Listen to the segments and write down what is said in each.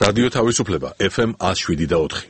რადიო თავისუფლება FM 107.4.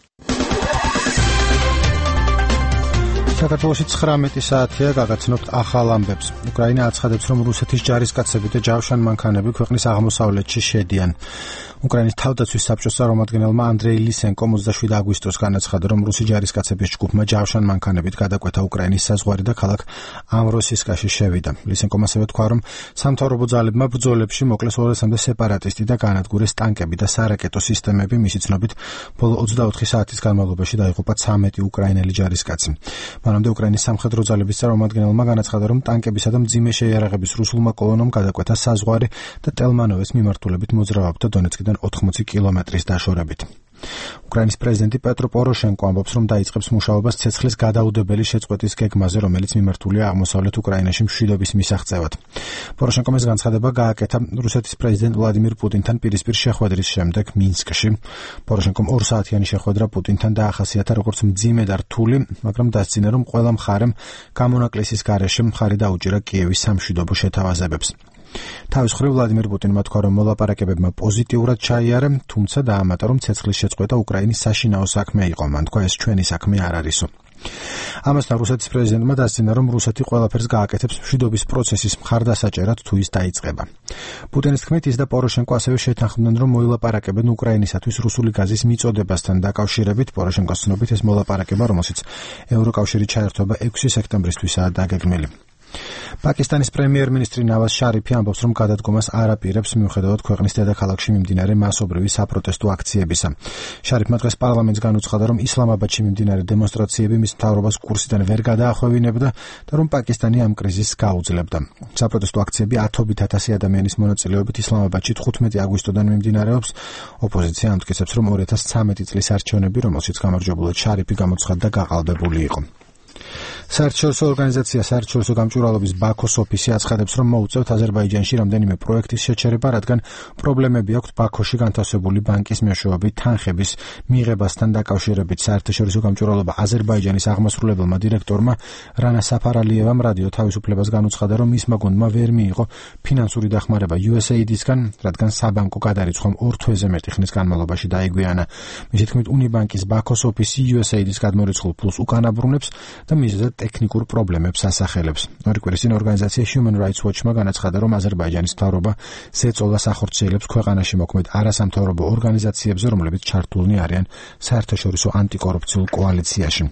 საქართველოში 19 საათია გაგაცნობთ ახალ ამბებს. უკრაინა აცხადებს, რომ რუსეთის ჯარისკაცები და ჯავშან მანქანები ქვეყნის აღმოსავლეთში შედიან. უკრაინის თავდაცვის საბჭოს წარმომადგენელმა ანდრეი ლისენკომ 27 აგვისტოს განაცხადა, რომ რუსი ჯარისკაცების ჯგუფმა ჯავშან მანქანებით გადაკვეთა უკრაინის საზღვარი და ქალაქ ამროსისკაში შევიდა. ლისენკომ ასევე თქვა, რომ სამთავრობო ძალებმა ბრძოლებში მოკლეს 200-მდე სეპარატისტი და განადგურეს ტანკები და სარაკეტო სისტემები. მისი ცნობით, ბოლო 24 საათის განმავლობაში დაიღუპა 13 უკრაინელი ჯარისკაცი. მანამდე უკრაინის სამხედრო ძალების წარმომადგენელმა განაცხადა, რომ ტანკებისა და მძიმე შეიარაღების რუსულმა კოლონამ გადაკვეთა საზღვარი და ტელმანოვეს მიმართულებით მოძრაობდა დონეცკიდან 80 კილომეტრის დაშორებით. უკრაინის პრეზიდენტი პეტრო პოროშენკო ამბობს, რომ დაიწყებს მუშაობას ცეცხლის გადაუდებელი შეწყვეტის გეგმაზე, რომელიც მიმართულია აღმოსავლეთ უკრაინაში მშვიდობის მისაღწევად. პოროშენკომ ეს განცხადება გააკეთა რუსეთის პრეზიდენტ ვლადიმირ პუტინთან პირისპირ შეხვედრის შემდეგ მინსკში. პოროშენკომ 2 საათიანი შეხვედრა პუტინთან დაახასიათა როგორც მძიმე და რთული, მაგრამ დასძინა, რომ ყველა მხარემ გამონაკლისის გარეშე მხარი დაუჭირა კიევის სამშვიდობო შეთავაზებებს. თავის მხრივ ვლადიმირ პუტინმა თქვა, რომ მოლაპარაკებებმა პოზიტიურად ჩაიარა, თუმცა დაამატა, რომ ცეცხლის შეწყვეტა უკრაინის საშინაო საქმე იყო. მან თქვა, ეს ჩვენი საქმე არ არისო. ამასთან რუსეთის პრეზიდენტმა დასძინა, რომ რუსეთი ყველაფერს გააკეთებს მშვიდობის პროცესის მხარდასაჭერად თუ ის დაიწყება. პუტინის თქმით, ის და პოროშენკო ასევე შეთანხმდნენ, რომ მოილაპარაკებენ უკრაინისათვის რუსული გაზის მიწოდებასთან დაკავშირებით. პოროშენკოს ცნობით, ეს მოლაპარაკება, რომელშიც ევროკავშირი ჩაერთვება 6 სექტემბრისთვისაა დაგეგმილი. პაკისტანის პრემიერ-მინისტრი ნავაზ შარიფი ამბობს, რომ გადადგომას არ აპირებს მიუხედავად ქვეყნის დედაქალაქში მიმდინარე მასობრივი საპროტესტო აქციებისა. შარიფმა დღეს პარლამენტს განუცხადა, რომ ისლამაბადში მიმდინარე დემონსტრაციები მის მთავრობას კურსიდან ვერ გადაახვევინებდა და რომ პაკისტანი ამ კრიზისს გაუძლებდა. საპროტესტო აქციები 10,000 ადამიანის მონაწილეობით ისლამაბადში 15 აგვისტოდან მიმდინარეობს. ოპოზიცია ამტკიცებს, რომ 2013 წლის არჩევნები, რომელშიც გამარჯვებულად შარიფი გამოცხადდა, გაყალბებული იყო. საერთაშორისო ორგანიზაცია საერთაშორისო გამჭვირვალობის ბაქოს ოფისი აცხადებს, რომ მოუწევთ აზერბაიჯანში რამდენიმე პროექტის შეჩერება, რადგან პრობლემები აქვს ბაქოში განთავსებული ბანკის მეშვეობით თანხების მიღებასთან დაკავშირებით. საერთაშორისო გამჭვირვალობა აზერბაიჯანის აღმასრულებელმა დირექტორმა რანა საფარალიევამ რადიო თავისუფლებას განუცხადა, რომ მისმა გუნდმა ვერ მიიღო ფინანსური დახმარება USAID-ისგან, რადგან საბანკო გადარიცხვამ 2 თვეზე მეტი ხნის განმავლობაში დაიგვიანა. მისი თქმით, უნიბანკის ბაქოს ოფისი USAID-ის გადმორიცხულ ფულს უკანაბრუნებს და მიზეზად ტექნიკურ პრობლემებს ასახელებს. ორი კვირის წინ ორგანიზაცია Human Rights Watch-მა განაცხადა, რომ აზერბაიჯანის მთავრობა ზეწოლას ახორციელებს ქვეყანაში მოქმედ არასამთავრობო ორგანიზაციებზე, რომლებიც ჩართულნი არიან საერთაშორისო ანტიკორუფციულ კოალიციაში.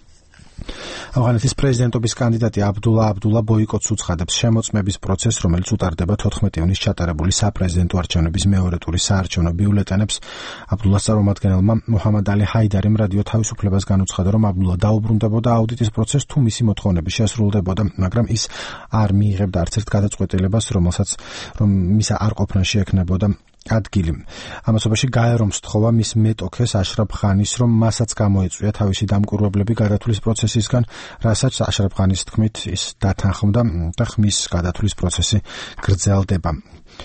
ავღანეთის პრეზიდენტობის კანდიდატი აბდულა ბოიკოტს უცხადებს შემოწმების პროცესს, რომელიც უტარდება 14 ივნის ჩატარებული საპრეზიდენტო არჩევნების მეორე ტურის საარჩევნო ბიულეტენებს. აბდულას წარმომადგენელმა მუჰამად ალი ჰაიდარიმ რადიო თავისუფლებას განუცხადა, რომ აბდულა დაუბრუნდებოდა აუდიტის პროცესს თუ მისი მოთხოვნები შესრულდებოდა, მაგრამ ის არ მიიღებდა არც ერთ გადაწყვეტილებას, რომ მისა არ ყოფნაში ექნებოდა ადგილი. ამასობაში გაერომს თხოვა მის მეტოქეს აშრაფ ხანის, რომ მასაც გამოეწვია თავისი დამკვირვებლები გადათვლის პროცესისგან, რასაც აშრაფ ხანის თქმით ის დათანხმდა და ხმის გადათვლის პროცესი გრძელდება.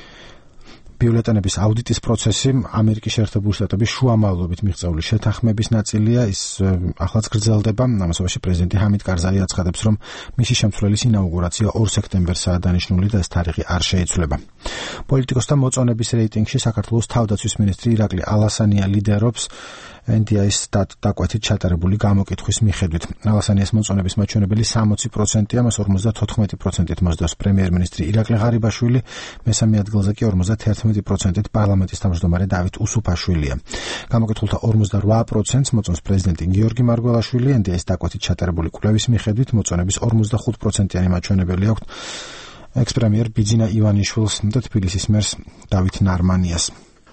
ბიულეტენების აუდიტის პროცესი ამერიკის შეერთებული შტატების შუამავლობით მიღწეული შეთანხმების ნაწილია, ის ახლაც გრძელდება. ამასობაში პრეზიდენტი ჰამიდ კარზაი აცხადებს, რომ მისი შემცვლელის ინაუგურაცია 2 სექტემბერსაა დანიშნული და ეს თარიღი არ შეიცვლება. პოლიტიკოსთა მოწონების რეიტინგში საქართველოს თავდაცვის მინისტრი ირაკლი ალასანია ლიდერობს NDI-ის დაკვეთით ჩატარებული გამოკითხვის მიხედვით. ალასანიას მოწონების მაჩვენებელი 60%-ია, მას 54%-ით მოსდევს პრემიერ-მინისტრი ირაკლი ღარიბაშვილი, მესამე ადგილზე კი 51%-ით პარლამენტის თავმჯდომარე დავით უსუფაშვილია. გამოკითხულთა 48%-ს მოწონს პრეზიდენტი გიორგი მარგველაშვილი, NDI-ის დაკვეთით ჩატარებული კვლევის მიხედვით მოწონების 45%-იანი მაჩვენებელი აქვს ექს-პრემიერ ბიძინა ივანიშვილს და თბილისის მერს დავით ნარმანიას.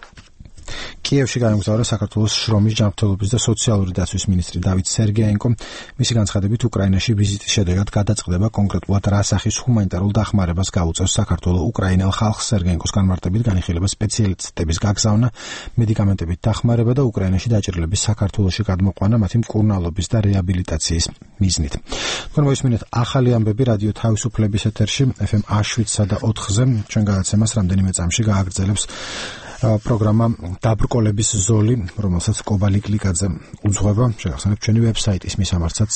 კიევში გაემგზავრა საქართველოს შრომის ჯანმრთელობის და სოციალური დაცვის მინისტრი დავით სერგეენკო. მისი განცხადებით, უკრაინაში ვიზიტის შედეგად გადაწყდება კონკრეტულად რა სახის ჰუმანიტარულ დახმარებას გაუწევს საქართველოს უკრაინელ ხალხს. სერგეენკოს განმარტებით განიხილება სპეციალისტების გაგზავნა, მედიკამენტებით დახმარება და უკრაინაში დაჭრილების საქართველოში გადმოყვანა მათი მკურნალობის და რეაბილიტაციის მიზნით. თქვენ მოისმინეთ ახალი ამბები რადიო თავისუფლების ეთერში FM 107 და 4-ზე. ჩვენ გადაცემას რამდენიმე წამში გააგრძელებს პროგრამა დაბრკოლების ზოლი, რომელსაც კობალი კლიკაძე უძღვება. შეგახსენებთ ჩვენი ვებსაიტის მისამართად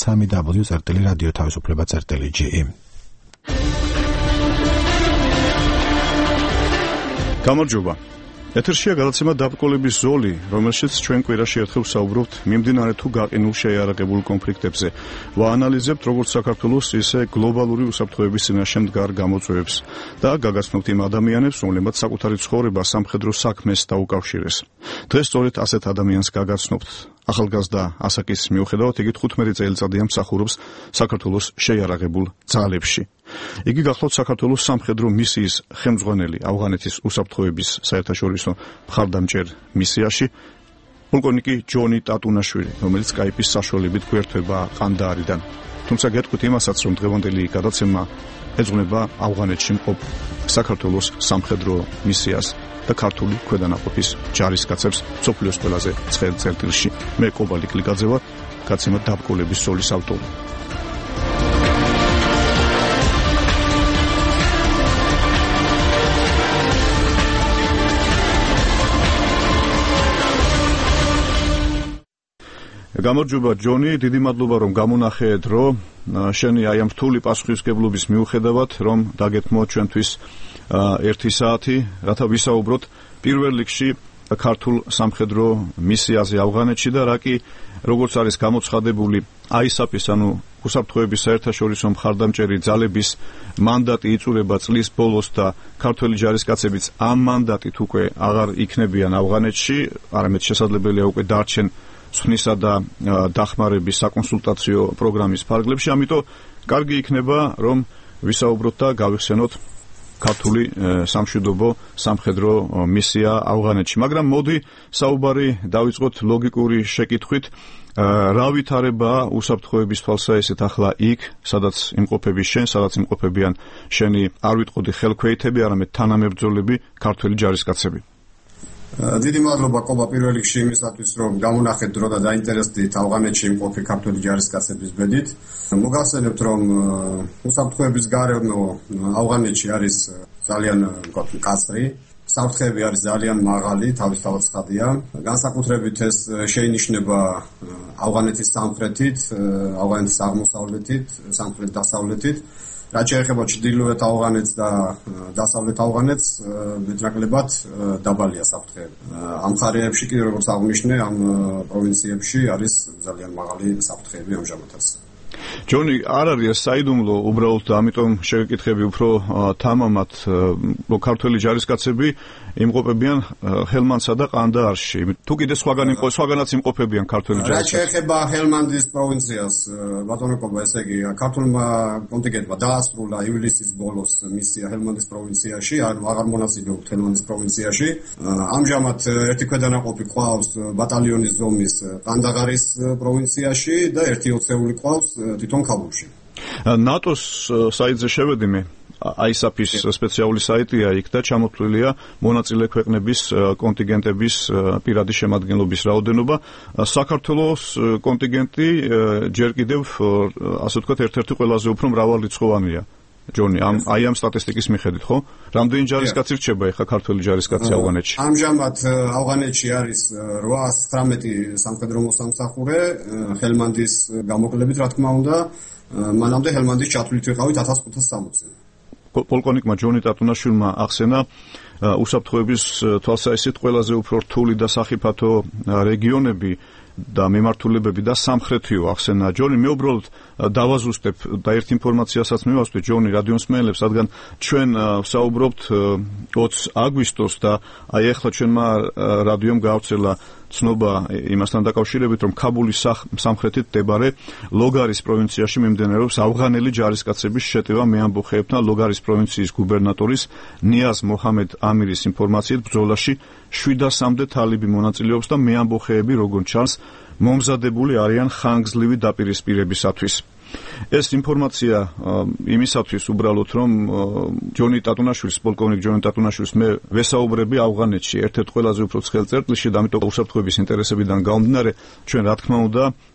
www.radioთავისუფლება.ge. გამარჯობა. ეთერშია გადაცემა დაბრკოლების ზოლი, რომელშიც ჩვენ კვირაში ერთხელ ვსაუბრობთ მიმდინარე თუ გაყინულ შეიარაღებულ კონფლიქტებზე. ვაანალიზებთ როგორც საქართველოს, ისე გლობალური უსაფრთხოების წინაშე მდგარ გამოწვევებს და გაგაცნობთ იმ ადამიანებს, რომლებმაც საკუთარი ცხოვრება სამხედრო საქმეს დაუკავშირეს. დღეს სწორედ ასეთ ადამიანს გაგაცნობთ. ახალგაზრდა ასაკის მიუხედავად, იგი 15 წელიწადია მსახურობს საქართველოს შეიარაღებულ ძალებში. იგი გახლავთ საქართველოს სამხედრო მისიის ხელმძღვანელი ავღანეთის უსაფრთხოების საერთაშორისო მხარდამჭერ მისიაში, პოლკოვნიკი ჯონი ტატუნაშვილი, რომელიც სკაიპის საშუალებით გვერდება ყანდაარიდან. თუმცა გეტყვით იმასაც, რომ დღევანდელი გადაცემა ეძღვნება ავღანეთში მყოფ საქართველოს სამხედრო მისიას და ქართული ქვედანაყოფის ჯარისკაცებს მსოფლიოს ყველაზე ცხელ წერტილში. მე კობალი კლიკაძე ვარ, გადაცემა დაბრკოლების ზოლის ავტორი. გამარჯობა ჯონი, დიდი მადლობა რომ გამონახე დრო. შენი აი ამ რთული პასუხისმგებლობის მიუხედავად, რომ დაგეთმო ჩვენთვის 1 საათი, რათა ვისაუბროთ პირველ რიგში ქართულ სამხედრო მისიაზე ავღანეთში და რა კი როგორც არის გამოცხადებული ISAF-ის, ანუ უსაფრთხოების საერთაშორისო მხარდამჭერი ძალების მანდატი იწურება წლის ბოლოს და ქართველი ჯარისკაცებიც ამ მანდატით უკვე აღარ იქნებიან ავღანეთში, არამედ შესაძლებელია უკვე დარჩენ ცვნისა და დახმარების საკონსულტაციო პროგრამის ფარგლებში, ამიტომ კარგი იქნება რომ ვისაუბროთ და გავიხსენოთ ქართული სამშვიდობო სამხედრო მისია ავღანეთში. მაგრამ მოდი საუბარი დავიწყოთ ლოგიკური შეკითხვით. რა ვითარებაა უსაფრთხოების თვალსაჩინო ახლა იქ, სადაც იმყოფები შენ, სადაც იმყოფებიან შენი არ ვიტყოდი ხელქვეითები, არამედ თანამებრძოლები, ქართველი ჯარისკაცები. დიდი მადლობა კობა პირველ რიგში იმისათვის, რომ გამონახეთ დრო და დაინტერესდით ავღანეთში იმყოფი ქართველი ჯარისკაცების ბედით. მოგახსენებთ, რომ უსაფრთხოების გარემო ავღანეთში არის ძალიან მკაცრი, საფრთხეები არის ძალიან მაღალი, თავისთავად ცხადია. განსაკუთრებით ეს შეინიშნება ავღანეთის სამხრეთით, ავღანეთის აღმოსავლეთით, სამხრეთ-დასავლეთით. რაც შეეხება ჩრდილოეთ ავღანეთს და დასავლეთ ავღანეთს, მეტნაკლებად დაბალია საფრთხეები. ამ მხარეებში კი როგორც აღნიშნე, ამ პროვინციებში არის ძალიან მაღალი საფრთხეები ამჟამადაც. ჯონი, არ არის საიდუმლო უბრალოდ ამიტომ შევეკითხები უფრო თამამად, რომ ქართველი ჯარისკაცები იმყოფებიან ჰელმანდსა და ყანდაარში. თუ კიდე სხვაგანაც იმყოფებიან ქართველი ჯარისკაცები. რაც შეეხება ჰელმანდის პროვინციას, ბატონო კობა, ესე იგი, ქართულმა კონტინგენტმა დაასრულა ივლისის ბოლოს მისია ჰელმანდის პროვინციაში, ანუ აღარ მონაწილეობთ ჰელმანდის პროვინციაში. ამჟამად ერთი ქვედანაყოფი ყავს ბატალიონის ზომის ყანდაღარის პროვინციაში და ერთი ოცეული ყავს თვითონ ქაბულში. ნატოს საიტზე შევედი მე. ISAF-ის სპეციალური საიტია იქ და ჩამოთვლილია მონაწილე ქვეყნების კონტინგენტების პირადი შემადგენლობის რაოდენობა. საქართველოს კონტინგენტი ჯერ კიდევ, ასე ვთქვათ, ერთ-ერთი ყველაზე უფრო მრავალრიცხოვანია. ჯონი, ამ სტატისტიკის მიხედვით, ხო? რამდენი ჯარისკაცი რჩება ეხლა ქართველი ჯარისკაცი ავღანეთში? ამჟამად ავღანეთში არის 819 სამხედრო მოსამსახურე, ჰელმანდის გამოკლებით, რა თქმა უნდა, მანამდე ჰელმანდის ჩათვლით ვიყავით 1560-ზე. პოლკოვნიკმა ჯონი ტატუნაშვილმა ახსენა უსაფრთხოების თვალსაჩინო ყველაზე უფრო რთული და სახიფათო რეგიონები და მიმართულებები და სამხრეთიო ახსენა. ჯონი, მე უბრალოდ დავაზუსტებ და ერთ ინფორმაციასაც მივასწრე ჯონი რადიომსმენელებს, რადგან ჩვენ ვსაუბრობთ 20 აგვისტოს და აი ახლა ჩვენმა რადიომ გაავრცელა ცნობა იმასთან დაკავშირებით, რომ ქაბულის სამხრეთით მდებარე ლოგარის პროვინციაში მიმდინარეობს ავღანელი ჯარისკაცების შეტევა მეამბოხეებთან. ლოგარის პროვინციის გუბერნატორის ნიაზ მოჰამედ ამირის ინფორმაციით ბრძოლაში 700-მდე თალიბი მონაწილეობს და მეამბოხეები, როგორც ჩანს, მომზადებული არიან ხანგრძლივი დაპირისპირებისათვის. ეს ინფორმაცია იმისათვის უბრალოდ რომ ჯონი ტატუნაშვილის, პოლკოვნიკ ჯონი ტატუნაშვილის მე ვესაუბრები ავღანეთში ერთ-ერთ ყველაზე უფრო ცხელ წერტილში და ამიტომ უსაფრთხოების ინტერესებიდან გამომდინარე ჩვენ რა თქმა უნდა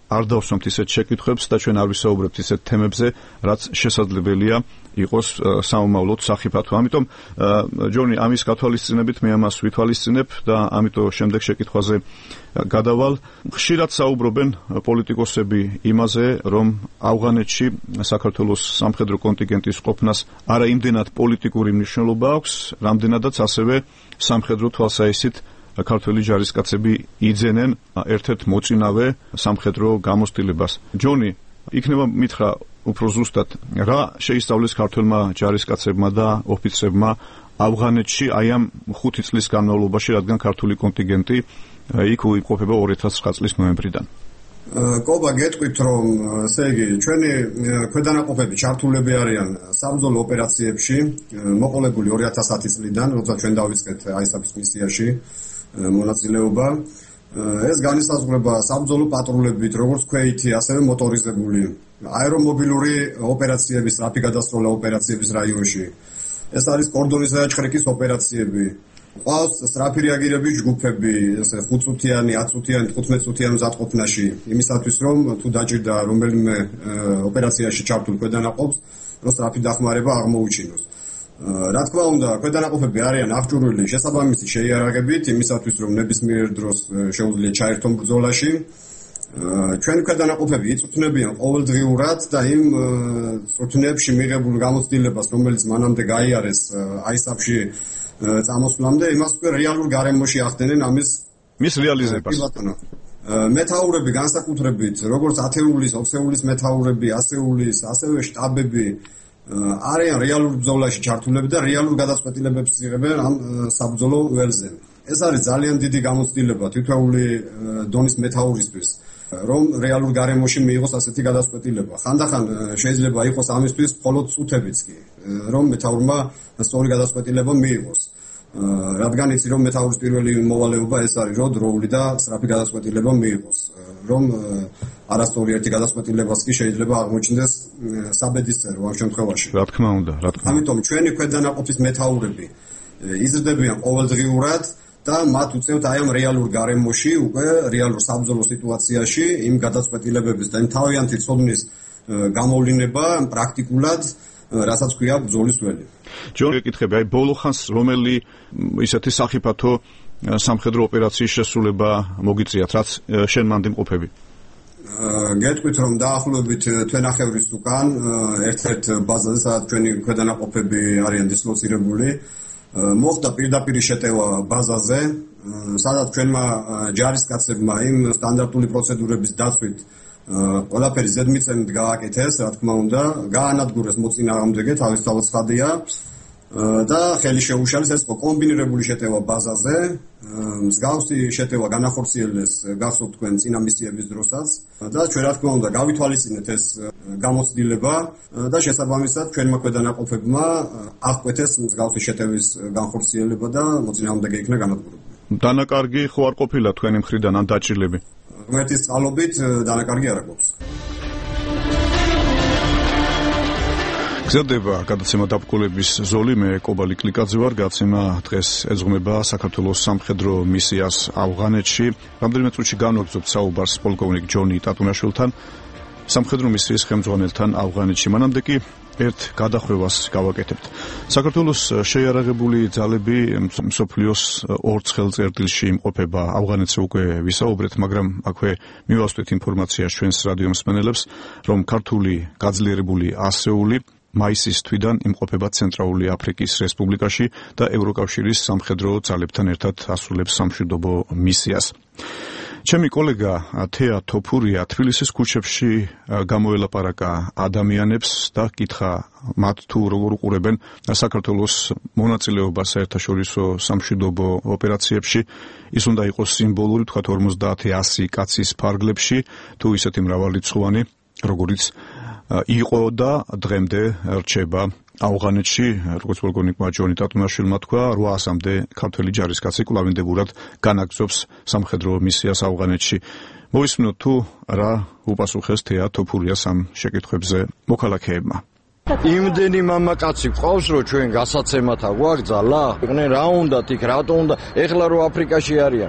არ დავსვამთ ისეთ შეკითხვებს და ჩვენ არ ვისაუბრებთ ისეთ თემებზე, რაც შესაძლებელია იყოს საომავლოდ სახიფათო. ამიტომ ჯონი, ამის გათვალისწინებით მე ამას ვითვალისწინებ და ამიტომ შემდეგ შეკითხვაზე გადავალ. ხშირად საუბრობენ პოლიტიკოსები იმაზე, რომ ავღანეთში საქართველოს სამხედრო კონტინგენტის ყოფნას არა იმდენად პოლიტიკური მნიშვნელობა აქვს, რამდენადაც ასევე სამხედრო თვალსაჩინით ქართველი ჯარისკაცები იძენენ ერთ-ერთ მოწინავე სამხედრო გამოცდილებას. ჯონი, იქნება მითხრა უფრო ზუსტად, რა შეისწავლეს ქართველმა ჯარისკაცებმა და ოფიცრებმა ავღანეთში აი ამ 5 წლის განმავლობაში, რადგან ქართული კონტინგენტი იქ იმყოფება 2009 წლის ნოემბრიდან. კობა, გეტყვით, რომ ესე იგი ჩვენი ქვედანაყოფები ჩართულები არიან საბრძოლო ოპერაციებში, მოყოლებული 2010 წლიდან, როცა ჩვენ დავიწყეთ ISAF-ის მისიაში მონაწილეობა. ეს განისაზღვრება საბრძოლო პატრულებით, როგორც ქვეითი, ასევე მოტორიზებული, აერომობილური ოპერაციების, სწრაფი გადასროლა ოპერაციების რაიონში. ეს არის კორდონის დაჭრიკის ოპერაციები. ყავს სწრაფი რეაგირების ჯგუფები, ესე 5 წუთიანი, 10 წუთიანი, 15 წუთიანი მზადყოფნაში, იმისათვის რომ თუ დაჭირდა რომელიმე ოპერაციაში ჩართულ ქვედანაყოფს, რომ სწრაფი დახმარება აღმოუჩინოს. რა თქმა უნდა, ქვედანაყოფები არიან აღჭურვილი შესაბამისი შეიარაღებით, იმისათვის რომ ნებისმიერ დროს შეუძლია ჩაერთონ ბრძოლაში. ჩვენი ქვედანაყოფები იწვრთნებიან ყოველდღიურად და იმ წვრთნებში მიღებულ გამოცდილებას, რომელიც მანამდე გაიარეს ISAF-ში წამოსვლამდე, იმას უკვე რეალურ გარემოში ახდენენ მის რეალიზებას. მეთაურები განსაკუთრებით, როგორც ათეულის, ოქსეულის მეთაურები, ასეულის, ასევე შტაბები არიან რეალურ ბრძოლაში ჩართულები და რეალურ გადაწყვეტილებებს იღებენ ამ საბრძოლო ველზე. ეს არის ძალიან დიდი გამოცდილება თითოეული დონის მეთაურისთვის, რომ რეალურ გარემოში მიიღოს ასეთი გადაწყვეტილება. ხანდახან შეიძლება იყოს ამისთვის მხოლოდ წუთებიც კი, რომ მეთაურმა სწორი გადაწყვეტილება მიიღოს. რადგან იცი რომ მეთაურის პირველი მოვალეობა ეს არის, რომ დროული და სწრაფი გადაწყვეტილება მიიღოს. რომ არასწორი ერთი გადაწყვეტილებას კი შეიძლება აღმოჩნდეს საბედისწერო ამ შემთხვევაში. რა თქმა უნდა. ამიტომ ჩვენი ქვედანაყოფის მეთაურები იზრდებიან ყოველდღიურად და მათ უწევთ აი ამ რეალურ გარემოში, უკვე რეალურ საბრძოლო სიტუაციაში იმ გადაწყვეტილებების და იმ თავიანთი ცოდნის გამოვლინება პრაქტიკულად, რასაც ქვია ბრძოლის ველი. ჯონი, ეკითხები, აი ბოლო ხანს რომელი ისეთი სახიფათო სამხედრო ოპერაციის შესრულება მოგიწიათ, რაც შენ მანდ იმყოფები? გეტყვით, რომ დაახლოებით თვენახევრის უკან ერთ-ერთ ბაზაზე, სადაც ჩვენი ქვედანაყოფები არიან დისლოცირებული, მოხდა პირდაპირ შეტევა ბაზაზე, სადაც ჩვენმა ჯარისკაცებმა იმ სტანდარტული პროცედურების დაცვით ყველაფერი ზედმიწევნით გააკეთეს, რა თქმა უნდა, გაანადგურეს მოწინააღმდეგე, თავისთავად ცხადია და ხელი შეუშალეს ეს კომბინირებული შეტევა ბაზაზე. მსგავსი შეტევა განახორციელეს გახსოვთ თქვენ წინა მისიების დროსაც და ჩვენ რა თქმა უნდა გავითვალისწინეთ ეს გამოცდილება და შესაბამისად ჩვენმა ქვედანაყოფებმა აღკვეთეს მსგავსი შეტევის განხორციელება და მოწინააღმდეგე იქნა განადგურებული. დანაკარგი ხო არ ყოფილა თქვენი მხრიდან ან დაჭრილები? ღმერთის წყალობით დანაკარგი არ აქვს. გზადდება გადაცემა დაბრკოლების ზოლი, მე კობალი კლიკაძე ვარ, გადაცემა დღეს ეძღვნება საქართველოს სამხედრო მისიას ავღანეთში. რამდენიმე წუთში განვაგრძობთ საუბარს პოლკოვნიკ ჯონი ტატუნაშვილთან, სამხედრო მისიის ხელმძღვანელთან ავღანეთში. მანამდე კი ერთ გადახვევას გავაკეთებთ. საქართველოს შეიარაღებული ძალები მსოფლიოს 4 წერტილში იმყოფება. ავღანეთზე უკვე ვისაუბრეთ, მაგრამ აქვე მივასწრეთ ინფორმაციას ჩვენს რადიო მსმენელებს, რომ ქართული გაძლიერებული ასეული მაისის თვიდან იმყოფება ცენტრალური აფრიკის რესპუბლიკაში და ევროკავშირის სამხედრო ძალებთან ერთად ასრულებს სამშვიდობო მისიას. ჩემი კოლეგა თეა თოფურია თბილისის ქუჩებში გამოელაპარაკა ადამიანებს და კითხა მათ თუ როგორ უყურებენ საქართველოს მონაწილეობას საერთაშორისო სამშვიდობო ოპერაციებში. ის უნდა იყოს სიმბოლური, თქვათ 50-100 კაცის ფარგლებში, თუ ისეთი მრავალრიცხოვანი, როგორიც იყო და დღემდე რჩება ავღანეთში, როგორც პოლკოვნიკმა ჯონი ტატუნაშვილმა თქვა, 800-მდე ქართველი ჯარისკაცი კვლავინდებურად განაგრძობს სამხედრო მისიას ავღანეთში. მოვისმინოთ თუ რა უპასუხეს თეა თოფურიას ამ შეკითხვებზე მოქალაქეებმა. იმდენი მამაკაცი ყავს, რომ ჩვენ გასაცემათა გვაგზალა, იყვნენ რა უნდათ იქ, რატო უნდა ეხლა რო აფრიკაში არიან.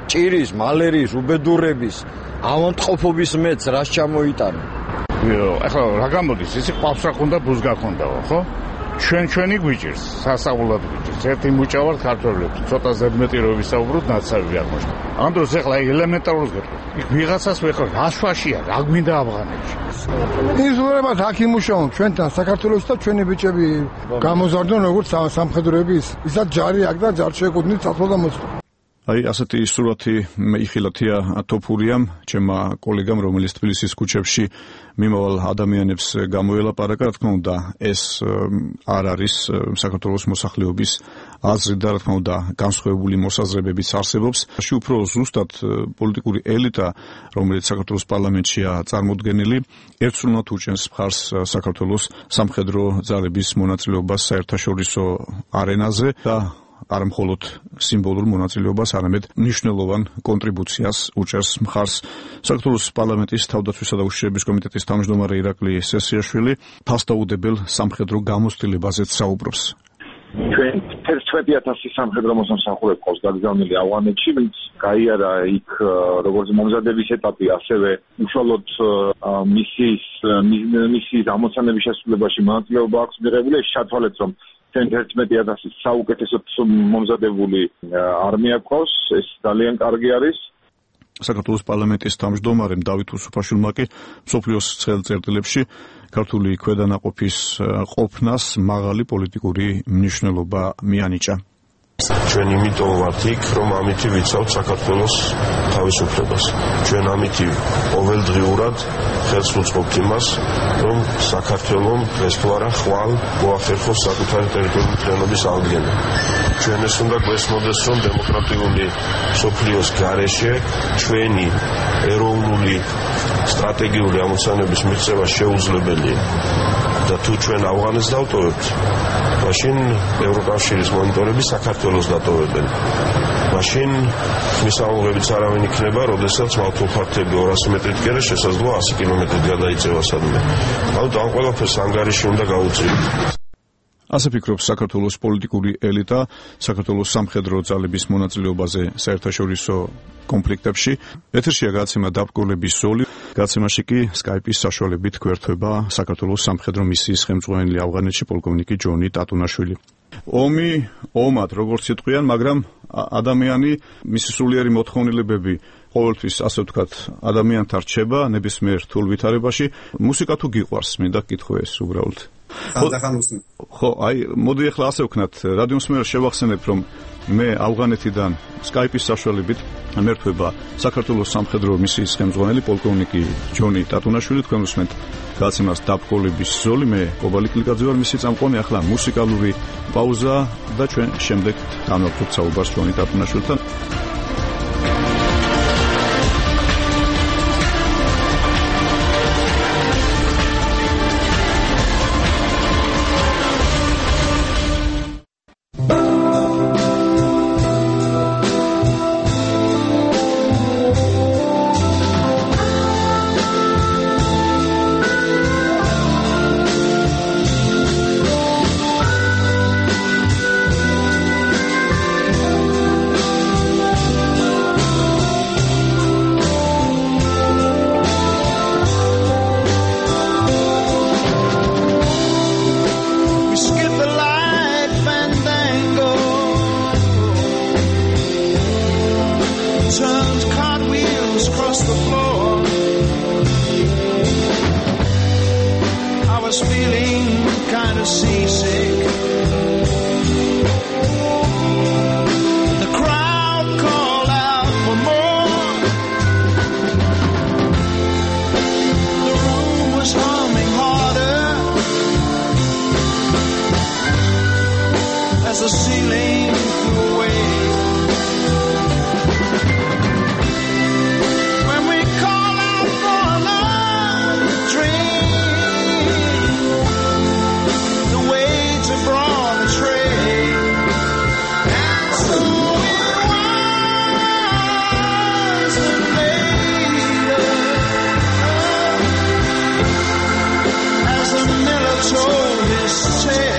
ჭირის, მალერიის, უბედურების, ავადმყოფობის მეც რას ჩამოიტანა? ახლა რა გამოდის, ისი ყავს რა ხონდა, ბუს გაქონდაო, ხო? ჩვენი გვიჭირს, სასწაულად გვიჭირს. ერთი მუჭავართ ქართველებს, ცოტა ზედმეტი რო ვისაუბროთ, ნაცავი არ მოხდა. ამ დროს ახლა ელემენტარულად გეტყვი. იქ ვიღაცას ვეხო, რა შვაშია, რა გვინდა ავღანეთში. იზოლებად აქ იმუშაონ ჩვენთან საქართველოს და ჩვენი ბიჭები გამოზარდონ როგორც სამხედროები ისაც ჯარი აქ და ჯარ შეეკუთვნით სათვალ და მოწყო. აი ასეთი სურათი იხილათია თოფურიამ, ჩემმა კოლეგამ, რომელიც თბილისის ქუჩებში მიმავალ ადამიანებს გამოელაპარაკა, რა თქმა უნდა, ეს არ არის საქართველოს მოსახლეობის აზრი და რა თქმა უნდა, განსხვავებული მოსაზრებებიც არსებობს. უფრო ზუსტად პოლიტიკური ელიტა, რომელიც საქართველოს პარლამენტშია წარმოდგენილი, ერთსრულნად უჭენს მხარს საქართველოს სამხედრო ძალების მონაწილეობას საერთაშორისო არენაზე და არ მხოლოდ სიმბოლურ მონაწილეობას, არამედ მნიშვნელოვან კონტრიბუციას უჭერს მხარს. საქართველოს პარლამენტის თავდაცვისა და უშიშრების კომიტეტის თავმჯდომარე ირაკლი სესიაშვილი ფასდაუდებელ სამხედრო გამოცდილებაზეც საუბრობს. ჩვენ 11,000 სამხედრო მოსამსახურე ყავს დაგზავნილი ავღანეთში, ვინც გაიარა იქ როგორც მომზადების ეტაპი, ასევე უშუალოდ მისიის ამოცანების შესრულებაში მონაწილეობა აქვს მიღებული. შეთვალეთ, რომ 11,000 საუკეთესო მომზადებული არმია ყავს, ეს ძალიან კარგი არის. საქართველოს პარლამენტის თავმჯდომარემ დავით უსუფაშვილმა კი მსოფლიოს ცხელ წერტილებში ქართული ქვედანაყოფის ყოფნას მაღალი პოლიტიკური მნიშვნელობა მიანიჭა. ჩვენ იმიტომ ვართ იქ, რომ ამითი ვიცავთ საქართველოს თავისუფლებას. ჩვენ ამითი ყოველდღიურად ხელს ვუწყობთ იმას, რომ საქართველომ დღეს თუ არა ხვალ მოახერხოს საკუთარი ტერიტორიული მთლიანობის აღდგენა. ჩვენ ეს უნდა გვესმოდეს, რომ დემოკრატიული მსოფლიოს გარეშე ჩვენი ეროვნული სტრატეგიული ამოცანების მიღწევა შეუძლებელია. და თუ ჩვენ ავღანეთს დავტოვებთ, მაშინ ევროკავშირის მონიტორები საქართველოს დატოვებენ. მაშინ მისამოღებიც არავინ იქნება, როდესაც მავთულფართები 200 მეტრით კი არა შესაძლოა 100 კილომეტრით გადაიწევა სადმე. ანუ ამ ყველაფერს ანგარიში უნდა გაუწიოთ. ასე ფიქრობს საქართველოს პოლიტიკური ელიტა საქართველოს სამხედრო ძალების მონაწილეობაზე საერთაშორისო კონფლიქტებში. ეთერშია გაცემა დაბკოლების ზოლი. გაცემაში კი სკაიპის საშუალებით გვერდება საქართველოს სამხედრო მისიის ხელმძღვანელი ავღანეთში პოლკოვნიკი ჯონი ტატუნაშვილი. ომი ომად როგორც იტყვიან, მაგრამ ადამიანი მისი სულიერი მოთხოვნილებები ყოველთვის ასე ვთქვათ ადამიანთან რჩება ნებისმიერ რთულ ვითარებაში. მუსიკა თუ გიყვარს, მინდა კითხო ეს უბრალოდ. ხო, აი, მოდი ახლა ასე ვქნათ, რადიოს მიერ შევახსენებ, რომ მე ავღანეთიდან სკაიპის საშუალებით მერთვება საქართველოს სამხედრო მისიის ხელმძღვანელი პოლკოვნიკი ჯონი ტატუნაშვილი. თქვენ უსმენთ გაცემას დაბკოლების ზოლი, მე კობალი კლიკაძე ვარ მისი წამყვანი. ახლა მუსიკალური პაუზა და ჩვენ შემდეგ განვავრცობთ საუბარს ჯონი ტატუნაშვილთან.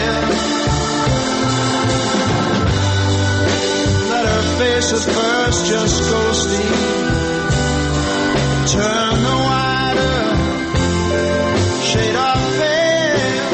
First just ghostly. Turn the wider shade of pale.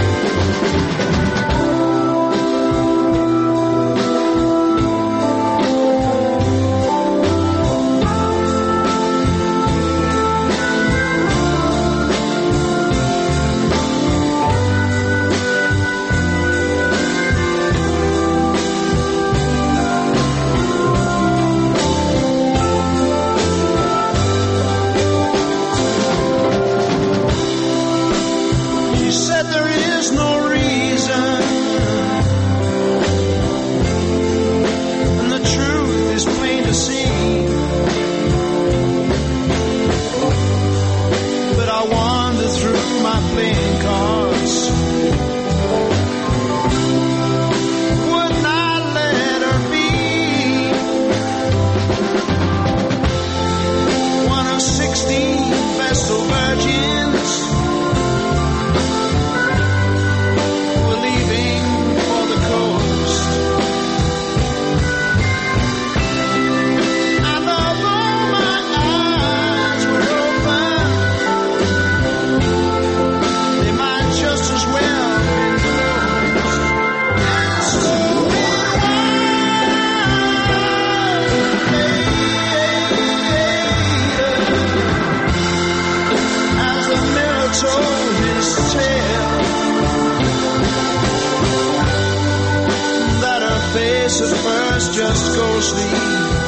Just go sleep.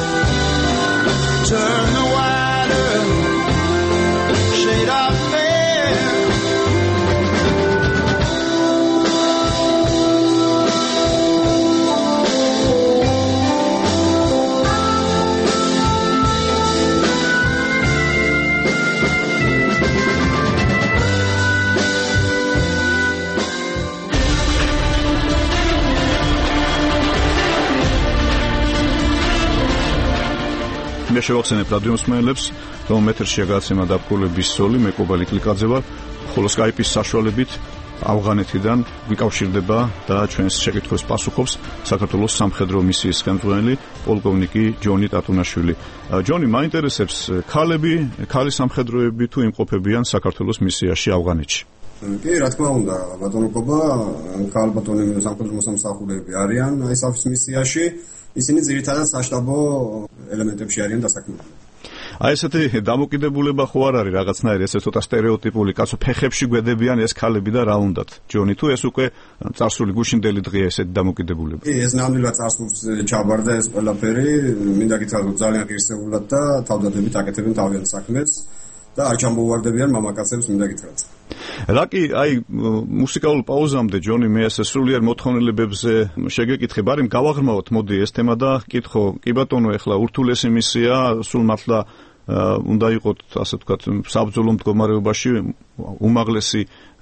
Turn the wider shade of pale. მე შევახსენებ რადიო მსმენელებს, რომ ეთერშია გადაცემა დაბკოლების სოლი, მე კობალი კლიკაძე ვარ, ხოლო Skype-ის საშუალებით ავღანეთიდან ვიკავშირდება და ჩვენს შეკითხვებს პასუხობს საქართველოს სამხედრო მისიის ხელმძღვანელი პოლკოვნიკი ჯონი ტატუნაშვილი. ჯონი, მაინტერესებს ქალი სამხედროები თუ იმყოფებიან საქართველოს მისიაში ავღანეთში? კი, რა თქმა უნდა, ბატონო კობა, ქალბატონები სამხედრო მოსამსახურეები არიან აი საფის მისიაში. ისინი ძირითადად საშტაბო ელემენტებში არიან დასაქმებული. აი ესეთი დამოკიდებულება ხო არ არის რაღაცნაირი ესე ცოტა სტერეოტიპული, კაცო ფეხებში გვედებიან ეს ქალები და რა უნდათ? ჯონი, თუ ეს უკვე წარსული გუშინდელი დღეა ესეთი დამოკიდებულება? კი, ეს ნამდვილად წარსულს ჩაბარდა ეს ყველაფერი, მინდა გითხრათ, რომ ძალიან ღირსეულად და თავდადებით აკეთებენ თავიანთ საქმეს და არ ჩამოუვარდებიან მამაკაცებს, მინდა გითხრათ. რაკი, აი მუსიკალურ პაუზამდე ჯონი მე ესე სულიერ მოთხოვნილებებზე შეგეკითხებ, არის გავაღრმავოთ მოდი ეს თემა და კითხო, კი ბატონო, ეხლა ურთულესი მისია, სულ მართლა უნდა იყოთ, ასე ვთქვათ, საბრძოლო მდგომარეობაში უმაღლესი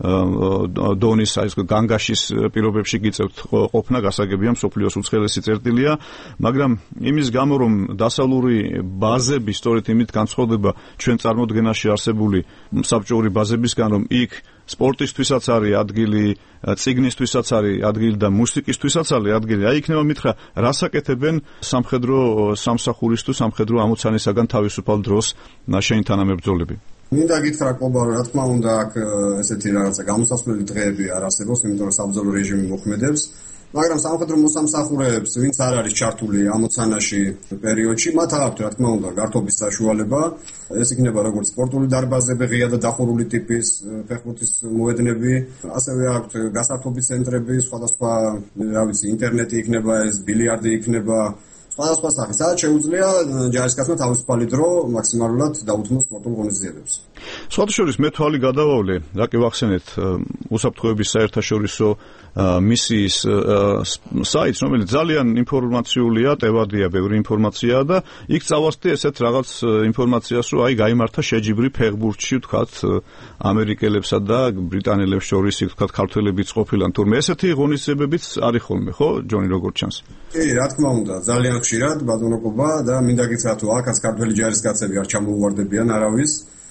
დონის აი განგაშის პირობებში გიწევთ ყოფნა გასაგებია, მსოფლიოს უცხელესი წერტილია, მაგრამ იმის გამო რომ დასავლური ბაზები სწორედ იმით განსხვავდება ჩვენ წარმოდგენაში არსებული საბჭოური ბაზებისგან, რომ იქ სპორტისთვისაც არის ადგილი, წიგნისთვისაც არის ადგილი და მუსიკისთვისაც არის ადგილი. აი იქნება მითხრა, რას აკეთებენ სამხედრო სამსახურის თუ სამხედრო ამოცანისაგან თავისუფალ დროს შენი თანამებრძოლები? მინდა გითხრა კობა, რა თქმა უნდა, აქ ესეთი რაღაცა გამოსასვლელი დღეები არ არსებობს, იმიტომ რომ საბრძოლო რეჟიმი მოქმედებს. მაგრამ სამხედრო მოსამსახურეებს, ვინც არ არის ჩართული ამოცანაში პერიოდში, მათ აქვთ, რა თქმა უნდა, გართობის საშუალება. ეს იქნება როგორც სპორტული დარბაზები, ღია და დახურული ტიპის ფეხბურთის მოედნები, ასევე აქვთ გასართობი ცენტრები, სხვადასხვა, რა ვიცი, ინტერნეტი იქნება, ეს ბილიარდი იქნება, სხვადასხვა სახის. სადაც შეუძლია ჯარისკაცმა თავისუფალი დრო მაქსიმალურად დაუთმოს სპორტულ ღონისძიებებს. სხვადასხვა მე თვალი გადავავლე, რა კი ვახსენეთ, უსაფრთხოების საერთაშორისო მისიის საიტს, რომელიც ძალიან ინფორმაციულია, ტევადია, ბევრი ინფორმაციაა და იქ წავასწრე ესეთ რაღაც ინფორმაციას, რომ აი გაიმართა შეჯიბრი ფეხბურთში, ვთქვათ, ამერიკელებსა და ბრიტანელებს შორის, ვთქვათ, ქართველებიც ყოფილან, თურმე ესეთი ღონისძიებებიც არის ხოლმე, ხო, ჯონი, როგორ ჩანს? კი, რა თქმა უნდა, ძალიან ხშირად ბატონო კობა და მინდა გითხრათ, რომ აქაც ქართველი ჯარისკაცები არ ჩამოუვარდებიან არავის.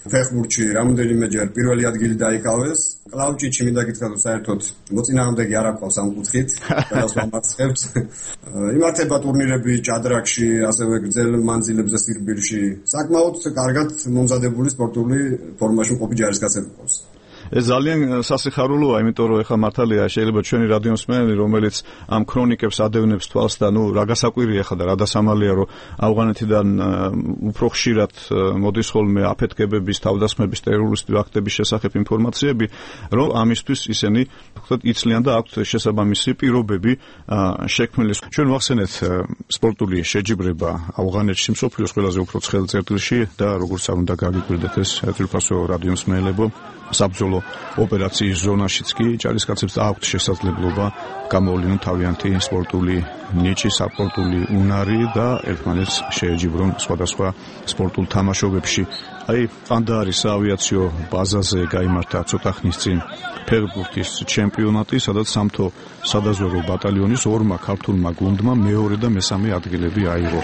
ფეხბურთში რამოდენიმეჯერ პირველი ადგილი დაიკავეს. კლავჭიჩი მინდა გითხრათ, რომ საერთოდ მოწინააღმდეგე არ აქვს ამ კუთხით, ყველას მომაცხებს. იმართება ტურნირები ჭადრაკში, ასევე გრძელ მანძილებზე სირბილში. საკმაოდ კარგად მომზადებული სპორტული ფორმაში მყოფი ჯარისკაცები ყავს. ეს ძალიან სასიხარულოა, იმიტომ რომ ეხლა მართალია შეიძლება ჩვენი რადიომსმენელი, რომელიც ამ ქრონიკებს ადევნებს თვალს და რა გასაკვირია ეხლა და რა დასამალია, რომ ავღანეთიდან უფრო ხშირად მოდის ხოლმე აფეთქებების, თავდასხმების, ტერორისტული აქტების შესახებ ინფორმაციები, რომ ამისთვის ისინი ვთქვათ იცლიან და აქვთ შესაბამისი პირობები შექმნილი. ჩვენ ვახსენეთ სპორტული შეჯიბრება ავღანეთში მსოფლიოს ყველაზე უფრო ცხელ წერტილში და როგორც არ უნდა გაგიკვირდეთ ეს თვითფასო რადიომსმენელებო საბრძოლო ოპერაციის ზონაშიც კი ჯარისკაცებს აქვთ შესაძლებლობა გამოვლინონ თავიანთი სპორტული ნიჭი, სპორტული უნარი და ერთმანეთს შეეჯიბრონ სხვადასხვა სპორტულ თამაშობებში. აი, ყანდაარის საავიაციო ბაზაზე გაიმართა ცოტა ხნის წინ ფეხბურთის ჩემპიონატი, სადაც სამთო სადაზვერო ბატალიონის ორმა ქართულმა გუნდმა მეორე და მესამე ადგილები აიღო.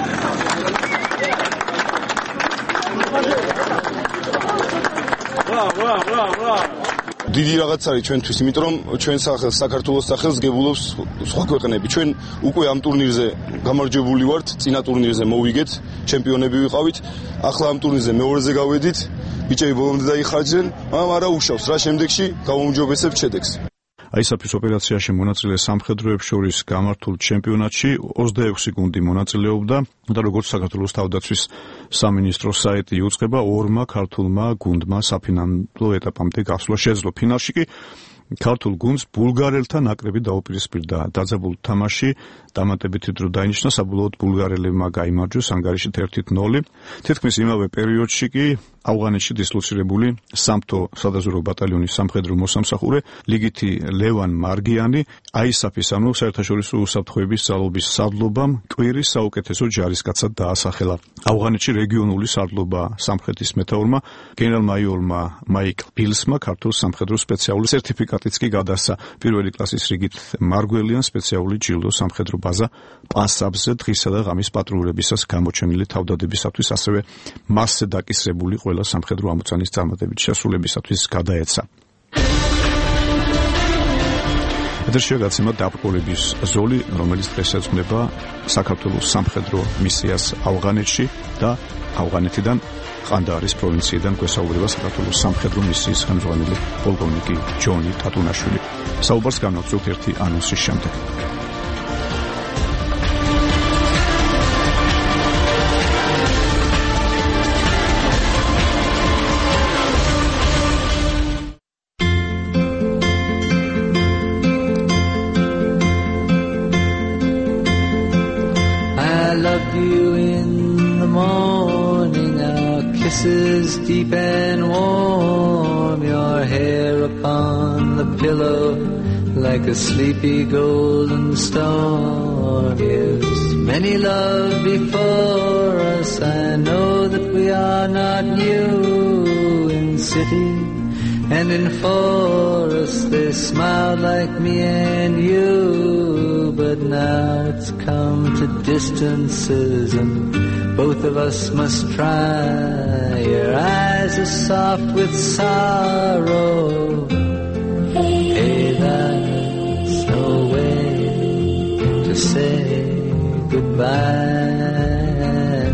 დიდი რაღაც არის ჩვენთვის, იმიტომ რომ ჩვენ საქართველოს სახელს გებულობს სხვა ქვეყნები. ჩვენ უკვე ამ ტურნირზე გამარჯვებული ვართ, წინა ტურნირზე მოვიგეთ, ჩემპიონები ვიყავით. ახლა ამ ტურნირზე მეორეზე გავედით, ბიჭები ბოლომდე დაიხარჯენ, მაგრამ არა უშავს, რა შემდეგში გავაუმჯობესებთ შედეგს. ISAF-ის ოპერაციაში მონაწილე სამხედროებს შორის გამართულ ჩემპიონატში 26 გუნდი მონაწილეობდა და როგორც საქართველოს თავდაცვის სამინისტროს საიტი იუწყება, ორმა ქართულმა გუნდმა საფინალო ეტაპამდე გასვლა შეძლო. ფინალში კი ქართულ გუნდს ბულგარელთა ნაკრები დაუპირისპირდა. დაძაბულ თამაში დამატებითი დრო დაინიშნა, საბოლოოდ ბულგარელებმა გაიმარჯვეს ანგარიშით 1-0. თითქმის იმავე პერიოდში კი ავღანეთში დისლოცირებული სამთო სადაზვერო ბატალიონის სამხედრო მოსამსახურე ლიგითი ლევან მარგიანი ISAF-ის, ანუ საერთაშორისო უსაფრთხოების ძალობის სარდლობამ კვირის საუკეთესო ჯარისკაცად დაასახელა. ავღანეთში რეგიონული სარდლობა სამხრეთის მეთაურმა გენერალ-მაიორმა მაიკლ ბილსმა ქართულ სამხედრო სპეციალური სერტიფიკატიც კი გადასცა. პირველი კლასის რიგით მარგველიან სპეციალური ჯილდო სამხედრო ბაზა პასაბზე დღისა და ღამის პატრულებისას გამოჩენილი თავდადებისათვის, ასევე მასზე დაკისრებული ყველა სამხედრო ამოცანის წარმატებით შესრულებისათვის გადაეცა. ეთერშია გაცემა დაბრკოლების ზოლი, რომელიც დღეს ეძღვნება საქართველოს სამხედრო მისიას ავღანეთში და ავღანეთიდან ყანდაარის პროვინციიდან გვესაუბრება საქართველოს სამხედრო მისიის ხელმძღვანელი პოლკოვნიკი ჯონი ტატუნაშვილი. საუბარს განვაგრძობთ ერთი ანონსის შემდეგ. Deep and warm, your hair upon the pillow like a sleepy golden storm. Yes, many love before us. I know that we are not new in city and in forest. They smiled like me and you, but now it's come to distances and both of us must try. Your eyes are soft with sorrow. Hey, there's no way to say goodbye.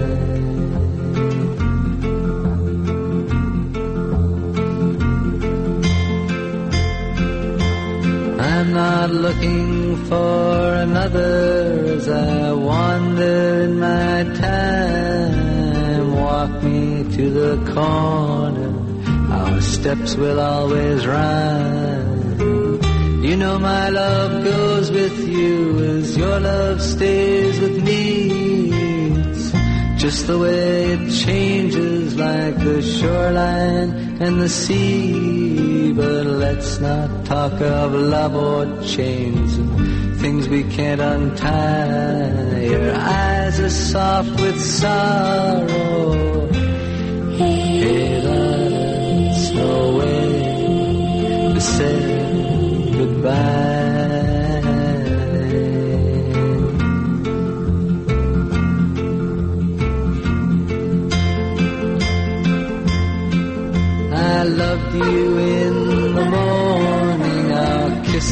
I'm not looking for another as I wander in my time. Walk me to the corner, our steps will always rhyme. You know my love goes with you as your love stays with me. It's just the way it changes like the shoreline and the sea. But let's not talk of love or chains and things we can't untie. Your eyes are soft with sorrow. Hey, there's no way to say goodbye.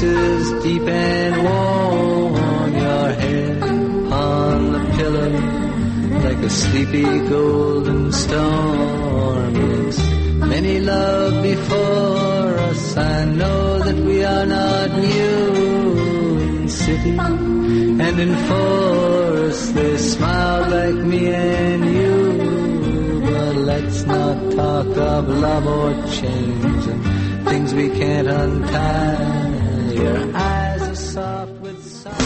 kisses deep and warm, your head on the pillow like a sleepy golden storm. Yes, many love before us, I know that we are not new. In city and in forest they smiled like me and you. But let's not talk of love or change and things we can't untie. Your eyes are soft with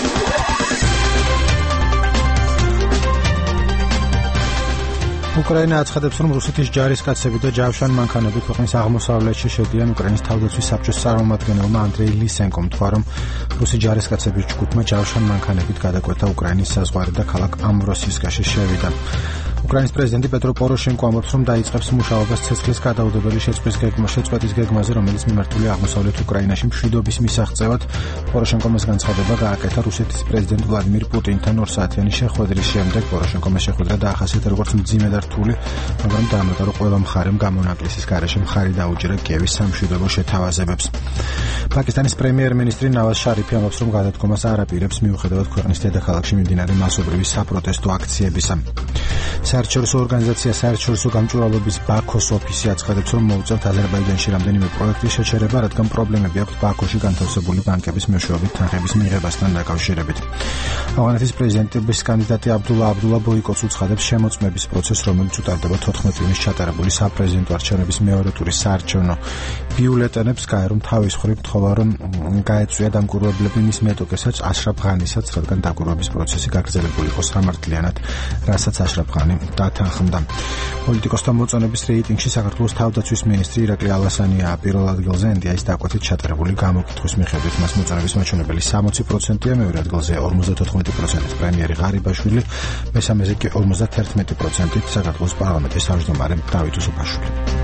უკრაინა აცხადებს, რომ რუსეთის ჯარისკაცები და ჯავშან მანქანები ქვეყნის აღმოსავლეთში შედიან. უკრაინის თავდაცვის საბჭოს წარმომადგენელმა ანდრეი ლისენკომ თქვა, რომ რუსი ჯარისკაცების ჯგუფმა ჯავშან მანქანებით გადაკვეთა უკრაინის საზღვარი და ქალაქ ამბროსისკაში შევიდა. უკრაინის პრეზიდენტი პეტრო პოროშენკო ამბობს, რომ დაიწყებს მუშაობას ცეცხლის გადაუდებელი შეწყვეტის გეგმაზე, რომელიც მიმართული აღმოსავლეთ უკრაინაში მშვიდობის მისაღწევად. პოროშენკომ ეს განცხადება გააკეთა რუსეთის პრეზიდენტ ვლადიმირ პუტინთან 2 საათიანი შეხვედრის შემდეგ. პოროშენკომ ეს შეხვედრა დაახასიათა როგორც მძიმე და რთული, მაგრამ დაამატა, რომ ყველა მხარემ გამონაკლისის გარეშე მხარი დაუჭირა კიევის სამშვიდობო შეთავაზებებს. პაკისტანის პრემიერ-მინისტრი ნავაზ შარიფი ამბობს, რომ გადადგომას არ აპირებს მიუხედავად ქვეყნის დედაქალაქში მიმდინარე მასობრივი საპროტესტო აქციებისა. საერთაშორისო ორგანიზაცია საერთაშორისო გამჭვირვალობის ბაქოს ოფისი აცხადებს, რომ მოუწევთ აზერბაიჯანში რამდენიმე პროექტის შეჩერება, რადგან პრობლემები აქვს ბაქოში განთავსებული ბანკების მეშვეობით თანხების მიღებასთან დაკავშირებით. ავღანეთის პრეზიდენტის კანდიდატი აბდულა ბოიკოც უცხადებს შემოწმების პროცესს, რომელიც უტარდება 14 ივნის ჩატარებული საპრეზიდენტო არჩევნების მეორე ტურის საარჩევნო ბიულეტენებს. გაერომ თავის მხრივ თხოვა, რომ გაეწვია დამკვირვებლები მის მეტოქესაც აშრაფ ღანისაც, რადგან დაკვირვების პროცესი გაგრძელებული იყო სამართლიანად, რასაც აშრაფ ღანი დათანხმდა. პოლიტიკოსთა მოწონების რეიტინგში საქართველოს თავდაცვის მინისტრი ირაკლი ალასანია პირველ ადგილზე, ენდიაის დაკვეთით ჩატარებული გამოკითხვის მიხედვით მას მოწონების მაჩვენებელი 60%-ია, მეორე ადგილზე 54%-ით პრემიერი ღარიბაშვილი, მესამეზე კი 51%-ით საქართველოს პარლამენტის თავმჯდომარე დავით უსუფაშვილი.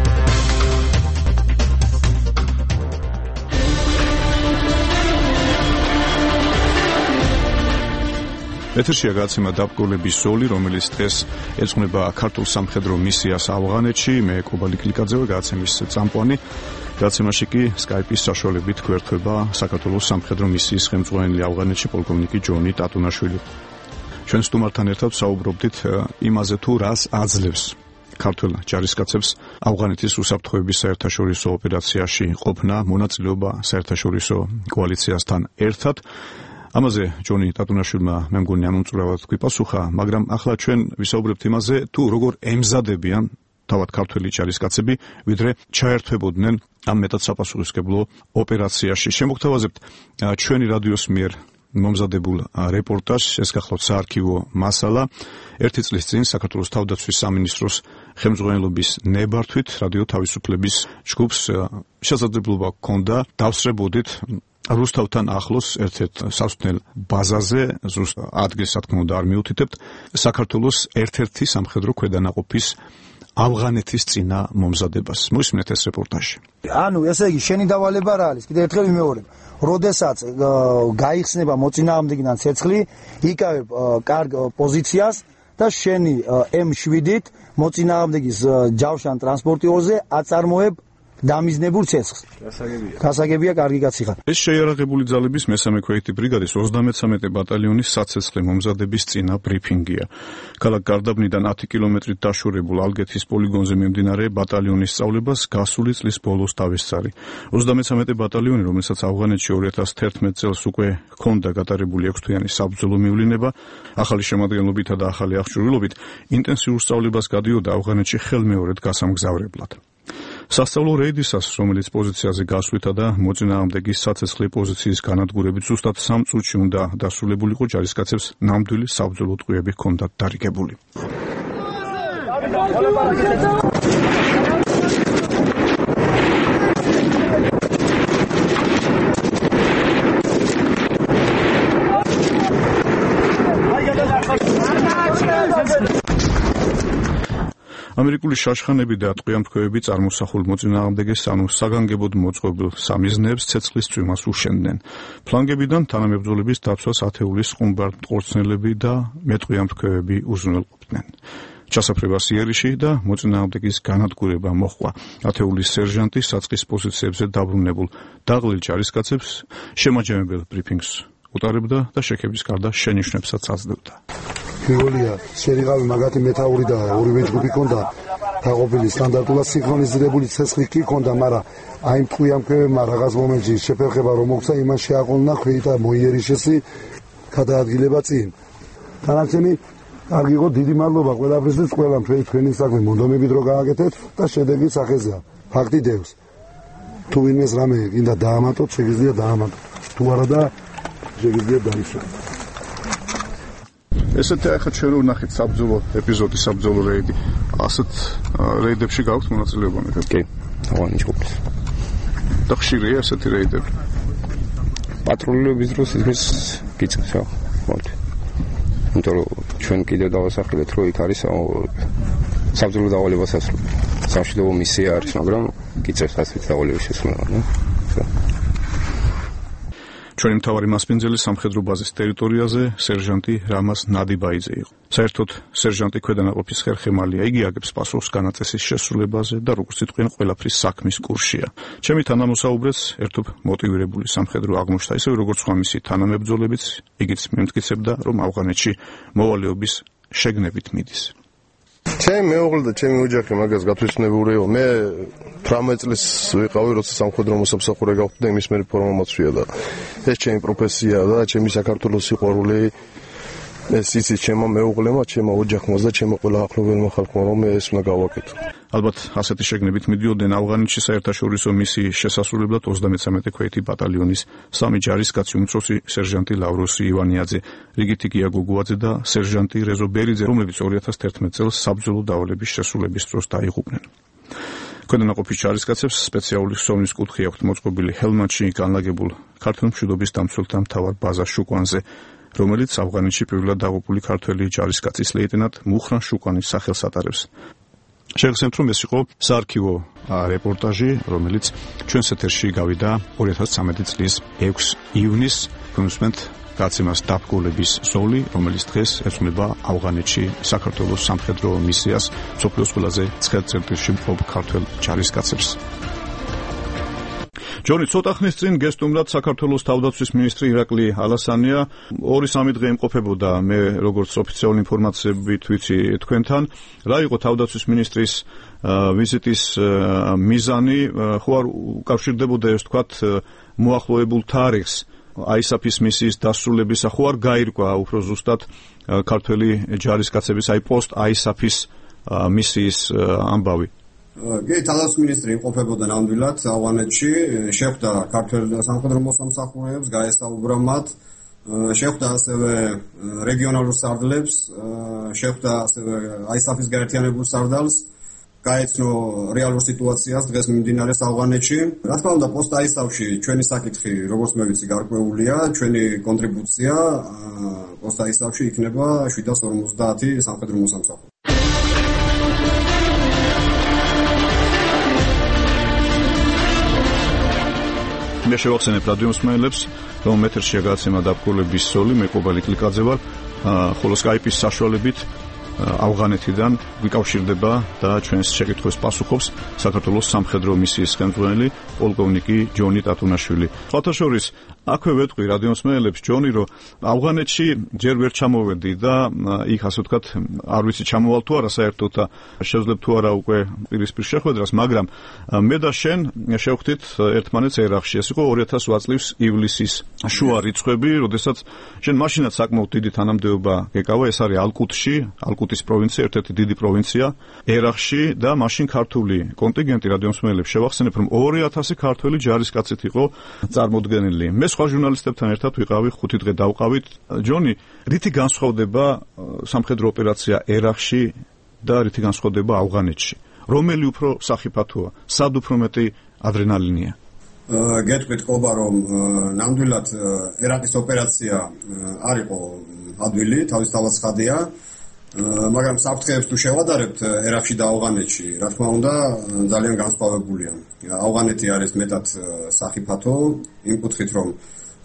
ეთერშია გაცემა დაბგოლების ზოლი, რომელიც დღეს ეძღვნება ქართულ სამხედრო მისიას ავღანეთში. მე კობალი კლიკაძე ვარ, გაცემის წამყვანი. გაცემაში კი Skype-ის საშუალებით გვერდება საქართველოს სამხედრო მისიის ხელმძღვანელი ავღანეთში პოლკოვნიკი ჯონი ტატუნაშვილი. ჩვენ სტუმართან ერთად საუბრობდით იმაზე, თუ რას აძლევს ქართულ ჯარისკაცებს ავღანეთის უსაფრთხოების საერთაშორისო ოპერაციაში ყოფნა, მონაწილეობა საერთაშორისო კოალიციასთან ერთად. ამაზე ჯონი ტატუნაშვილმა მე მგონი ამომწურავად გვიპასუხა, მაგრამ ახლა ჩვენ ვისაუბრებთ იმაზე, თუ როგორ ემზადებიან თავად ქართველი ჯარისკაცები, ვიდრე ჩაერთვებოდნენ ამ მეტად საპასუხისმგებლო ოპერაციაში. შემოგთავაზებთ ჩვენი რადიოს მიერ მომზადებულ რეპორტაჟს, ეს გახლავთ საარქივო მასალა. 1 წლის წინ საქართველოს თავდაცვის სამინისტროს ხელმძღვანელობის ნებართვით რადიო თავისუფლების ჯგუფს შესაძლებლობა ჰქონდა დავსრებოდით რუსთავთან ახლოს ერთ-ერთ სასწავლელ ბაზაზე, ადგილს რა თქმა უნდა არ მიუთითებთ, საქართველოს ერთ-ერთი სამხედრო ქვედანაყოფის ავღანეთის წინა მომზადებას. მოისმინეთ ეს რეპორტაჟი. ანუ ესე იგი შენი დავალება რა არის? კიდევ ერთხელ ვიმეორებ. როდესაც გაიხსნება მოწინააღმდეგიდან ცეცხლი, იკავებ კარგ პოზიციას და შენი M7-ით მოწინააღმდეგის ჯავშან ტრანსპორტიორზე აწარმოებ დამიზნებულ ცეცხლს. გასაგებია, კარგი კაცი ხარ. ეს შეიარაღებული ძალების მესამე ქვეითი ბრიგადის 33 ბატალიონის საცეცხლე მომზადების წინა ბრიფინგია. ქალაქ გარდაბნიდან 10 კილომეტრით დაშორებულ ალგეთის პოლიგონზე მიმდინარე ბატალიონის სწავლებას გასული წლის ბოლოს დავესწარი. 33 ბატალიონი, რომელსაც ავღანეთში 2011 წელს უკვე ჰქონდა გატარებული 6-თვიანი საბრძოლო მივლინება, ახალი შემადგენლობითა და ახალი აღჭურვილობით ინტენსიურ სწავლებას გადიოდა ავღანეთში ხელმეორედ გასამგზავრებლად. სასწავლო რეიდისას, რომელიც პოზიციაზე გასვლითა და მოწინააღმდეგის საცეცხლე პოზიციის განადგურებით ზუსტად 3 წუთში უნდა დასრულებულიყო, ჯარისკაცებს ნამდვილი საბრძოლო ტყვიები ჰქონდათ დარიგებული. ამერიკული შაშხანები და ტყვიამთქვევები წარმოსახულ მოწინააღმდეგეს, ანუ საგანგებოდ მოწყობილ სამიზნეებს ცეცხლის წვიმას უშენდნენ. ფლანგებიდან თანამებრძოლების დაცვას ათეულის ხუმბარ მტყორცნელები და მეტყვიამთქვევები უზრუნველყოფდნენ. ჩასაფრება სიერიში და მოწინააღმდეგის განადგურება მოჰყვა. ათეულის სერჟანტი საწყის პოზიციებზე დაბრუნებულ დაღლილ ჯარისკაცებს შემაჯამებელ ბრიფინგს უტარებდა და შექების გარდა შენიშვნებსაც აძლევდა. პირველია, შერიღავი მაგათი მეთაური და ორივე ჯგუფი ჰქონდა დაყოფილი სტანდარტულად სინქრონიზირებული ცეცხლი კი ჰქონდა, მაგრამ აი მტყვიამქებმა რაღაც მომენტში შეფერხება რომ მოხდა, იმან შეაყოლნა ხვიტა მოიერიშესი გადაადგილება წინ. თანაცემი კარგი იყო, დიდი მადლობა ყველაფრისთვის, ყველამ თქვენი საქმე მონდომებით რო გააკეთეთ და შედეგი სახეზეა. ფაქტი დევს. თუ ვინმეს რამე გინდა დაამატოთ, შეგიძლია დაამატოთ. თუ არა და შეგიძლია დაისვათ. ესეთი ახლა ჩვენ ვნახეთ საბრძოლო ეპიზოდი, საბრძოლო რეიდი. ასეთ რეიდებში გაქვთ მონაწილეობა მე? კი, ავანი ჯგუფის. და ხშირია ესეთი რეიდები? პატრულირების დროს ის გიწევს, მოდი. იმიტომ რომ ჩვენ კიდევ დავასახელეთ, რომ იქ არის საბრძოლო დავალებას ასრულებს. სამშვიდობო მისია არის, მაგრამ გიწევს ასეთ დავალების შესრულება, ნუ. ჩვენი მთავარი მასპინძელი სამხედრო ბაზის ტერიტორიაზე სერჟანტი რამაზ ნადიბაიძე იყო. საერთოდ სერჟანტი ქვედანაყოფის ხერხემალია, იგი აგებს პასუხს განაწესის შესრულებაზე და როგორც იტყვიან ყველაფრის საქმის კურსია. ჩემი თანამოსაუბრეც ერთობ მოტივირებული სამხედრო აღმოჩნდა, ისევე როგორც სხვა მისი თანამებრძოლებიც, igიც მიმტკიცებდა, რომ ავღანეთში მოვალეობის შეგნებით მიდის. ჩემი მეუღლე და ჩემი ოჯახი მაგას გათვითცნობურიო. მე 18 წლის ვიყავი, როცა სამხედრო მოსამსახურე გავხდი და იმის მერე ფორმა მოწვია და ეს ჩემი პროფესია და ჩემი საქართველოს სიყვარული. ეს იცით ჩემო მეუღლემა, ჩემო ოჯახმა და ჩემო ყველა ახლობელმა ხალხმა რომ მე ეს უნდა გავაკეთო. ალბათ ასეთი შეგნებით მიდიოდნენ ავღანეთში საერთაშორისო მისიის შესასრულებლად 33 ქვეითი ბატალიონის 3 ჯარისკაცი, უმცროსი სერჟანტი ლავროსი ივანიაძე, რიგითი გია გუგუაძე და სერჟანტი რეზო ბერიძე, რომლებიც 2011 წელს საბრძოლო დავალების შესრულების დროს დაიღუპნენ. ქვედანაყოფის ჯარისკაცებს სპეციალური სოვნის კუთხე აქვთ მოწყობილი ჰელმანდში განლაგებულ ქართულ მშვიდობის დამცველთა მთავარ ბაზას შუკვანზე, რომელიც ავღანეთში პირველად დაღუპული ქართველი ჯარისკაცის ლეიტენანტ მუხრან შუკვანის სახელს ატარებს. შეგახსენებთ, რომ ეს იყო საარქივო რეპორტაჟი, რომელიც ჩვენს ეთერში გავიდა 2013 წლის 6 ივნისს, გულისხმობთ გაცემას დაბგოლების ზოლი, რომელიც დღეს ეძღვნება ავღანეთში საქართველოს სამხედრო მისიას, მსოფლიოს ყველაზე ცხელ წერტილში მყოფ ქართველ ჯარისკაცებს. ჯონი ცოტა ხნის წინ გესტუმრად საქართველოს თავდაცვის მინისტრი ირაკლი ალასანია 2-3 დღე იმყოფებოდა, მე როგორც ოფიციალური ინფორმაციებით ვიცი თქვენთან. რა იყო თავდაცვის მინისტრის ვიზიტის მიზანი? ხო არ უკავშირდებოდა ეს თქვათ მოახლოებულ თარიღს ISAF-ის მისიის დასრულებისა, ხო არ გაირკვა უფრო ზუსტად ქართველი ჯარისკაცების პოსტ ISAF-ის მისიის ამბავი? კი, თავდაცვის მინისტრი იმყოფებოდა ნამდვილად ავღანეთში, შეხვდა ქართველ სამხედრო მოსამსახურეებს, გაესაუბრა მათ, შეხვდა ასევე რეგიონალურ სარდლებს, შეხვდა ასევე ISAF-ის გაერთიანებულ სარდალს, გაეცნო რეალურ სიტუაციას დღეს მიმდინარეს ავღანეთში. რა თქმა უნდა, პოსტ ISAF-ში ჩვენი საკითხი, როგორც მე ვიცი, გარკვეულია, ჩვენი კონტრიბუცია პოსტ ISAF-ში იქნება 750 სამხედრო მოსამსახურე. მე შევახსენებ რადიო მსმენელებს, რომ ეთერში გაცემა დაბგოლების ზოლი, მე კობალი კლიკაძე ვარ, ხოლო Skype-ის საშუალებით ავღანეთიდან ვიკავშირდება და ჩვენს შეკითხვებს პასუხობს საქართველოს სამხედრო მისიის ხელმძღვანელი პოლკოვნიკი ჯონი ტატუნაშვილი. სხვათა შორის, აქვე ვეთყვი რადიო მსმენელებს, ჯონი, რომ ავღანეთში ჯერ ვერ ჩამოვედი და იქ ასე ვთქვათ, არ ვიცი ჩამოვალ თუ არა საერთოდ და შევძლებ თუ არა უკვე პირისპირ შეხვედრას, მაგრამ მე და შენ შევხვდით ერთმანეთს ერახში. ეს იყო 2008 წლის ივლისის შუა რიცხვები, როდესაც შენ მაშინაც საკმაოდ დიდი თანამდებობა გეკავა, ეს არის ალკუტში, ალკუტის პროვინცია, ერთ-ერთი დიდი პროვინცია ერახში და მაშინ ქართული კონტინგენტი რადიო მსმენელებს შევახსენებ, რომ 2000 ქართველი ჯარისკაცით იყო წარმოდგენილი. მე სხვა ჟურნალისტებთან ერთად ვიყავი, 5 დღე დავყავით. ჯონი, რითი განსხვავდება სამხედრო ოპერაცია ერახში და რითი განსხვავდება ავღანეთში? რომელი უფრო სახიფათოა? სად უფრო მეტი ადრენალინია? გეტყვით ყობა, რომ ნამდვილად ერაყის ოპერაცია არ იყო ადვილი, თავისთავად ცხადია, მაგრამ საფრთხეებს თუ შევადარებთ ერაყში და ავღანეთში, რა თქმა უნდა, ძალიან განსხვავებულია. ავღანეთი არის მეტად სახიფათო, იმ კუთხით, რომ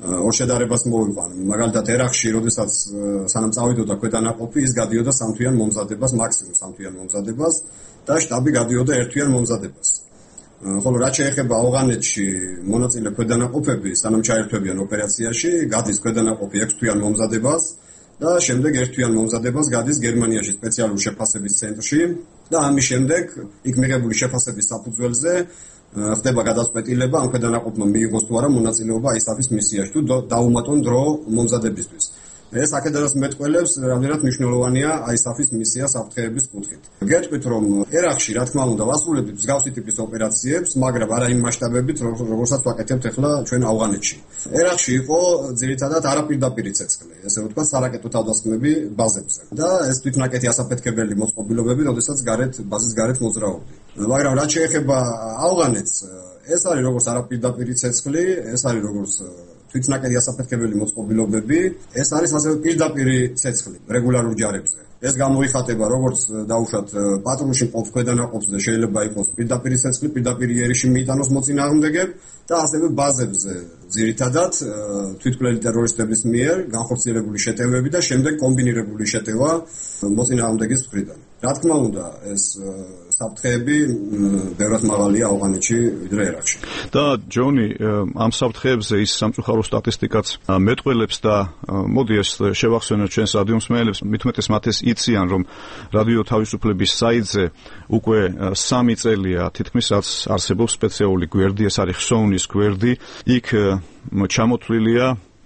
ორ შედარებას მოვიყვან. მაგალითად, ერაყში, როდესაც სანამ წავიდოდა ქვედანაყოფი, ის გადიოდა სამთვიან მომზადებას, მაქსიმუმ სამთვიან მომზადებას და შტაბი გადიოდა ერთთვიან მომზადებას. ხოლო რაც შეეხება ავღანეთში მონაწილე ქვედანაყოფები, სანამ ჩაერთვებიან ოპერაციაში, გადის ქვედანაყოფი 6 თვიან მომზადებას და შემდეგ ერთთვიან მომზადებას გადის გერმანიაში სპეციალურ შეფასების ცენტრში და ამის შემდეგ იქ მიღებული შეფასების საფუძველზე ხდება გადაწყვეტილება ამ ქვედანაყოფმა მიიღოს თუ არა მონაწილეობა ISAF-ის მისიაში თუ დაუმატონ დრო მომზადებისთვის. ეს აქედანაც მეტყველებს, რამდენად მნიშვნელოვანია ISAF-ის მისია საფრთხეების კუთხით. გეტყვით, რომ ერაყში, რა თქმა უნდა, ვასრულებთ მსგავსი ტიპის ოპერაციებს, მაგრამ არა იმ მასშტაბებით, როგორცაც ვაკეთებთ ახლა ჩვენ ავღანეთში. ერაყში იყო ძირითადად არაპირდაპირი ცეცხლი, ესე ვთქვათ, სარაკეტო თავდასხმები ბაზებზე. და ეს თვითნაკეთი ასაფეთქებელი მოწყობილობები, როდესაც ბაზის გარეთ მოძრაობდი. მაგრამ რაც შეეხება ავღანეთს, ეს არის როგორც არაპირდაპირი ცეცხლი, ეს არის როგორც თვითნაკეთი ასაფეთქებელი მოწყობილობები, ეს არის ასევე პირდაპირი ცეცხლი რეგულარულ ჯარებზე. ეს გამოიხატება როგორც დაუშვათ პატრულში მყოფ ქვედანაყოფზე შეიძლება იყოს პირდაპირი ცეცხლი, პირდაპირი იერიში მიიტანოს მოწინააღმდეგე და ასევე ბაზებზე ძირითადად თვითმკვლელი ტერორისტების მიერ განხორციელებული შეტევები და შემდეგ კომბინირებული შეტევა მოწინააღმდეგის მხრიდან. რა თქმა უნდა, ეს საფრთხეები ბევრად მაღალია ავღანეთში ვიდრე ერაყში. და ჯონი, ამ საფრთხეებზე ის სამწუხარო სტატისტიკაც მეტყველებს და მოდი ეს შევახსენოთ ჩვენს რადიომსმენელებს, მithumetes მათ ეს იციან, რომ რადიო თავისუფლების საიტზე უკვე 3 წელია თითქმის რაც არსებობს სპეციალური გვერდი, ეს არის ხსოვნის გვერდი. იქ ჩამოთვლილია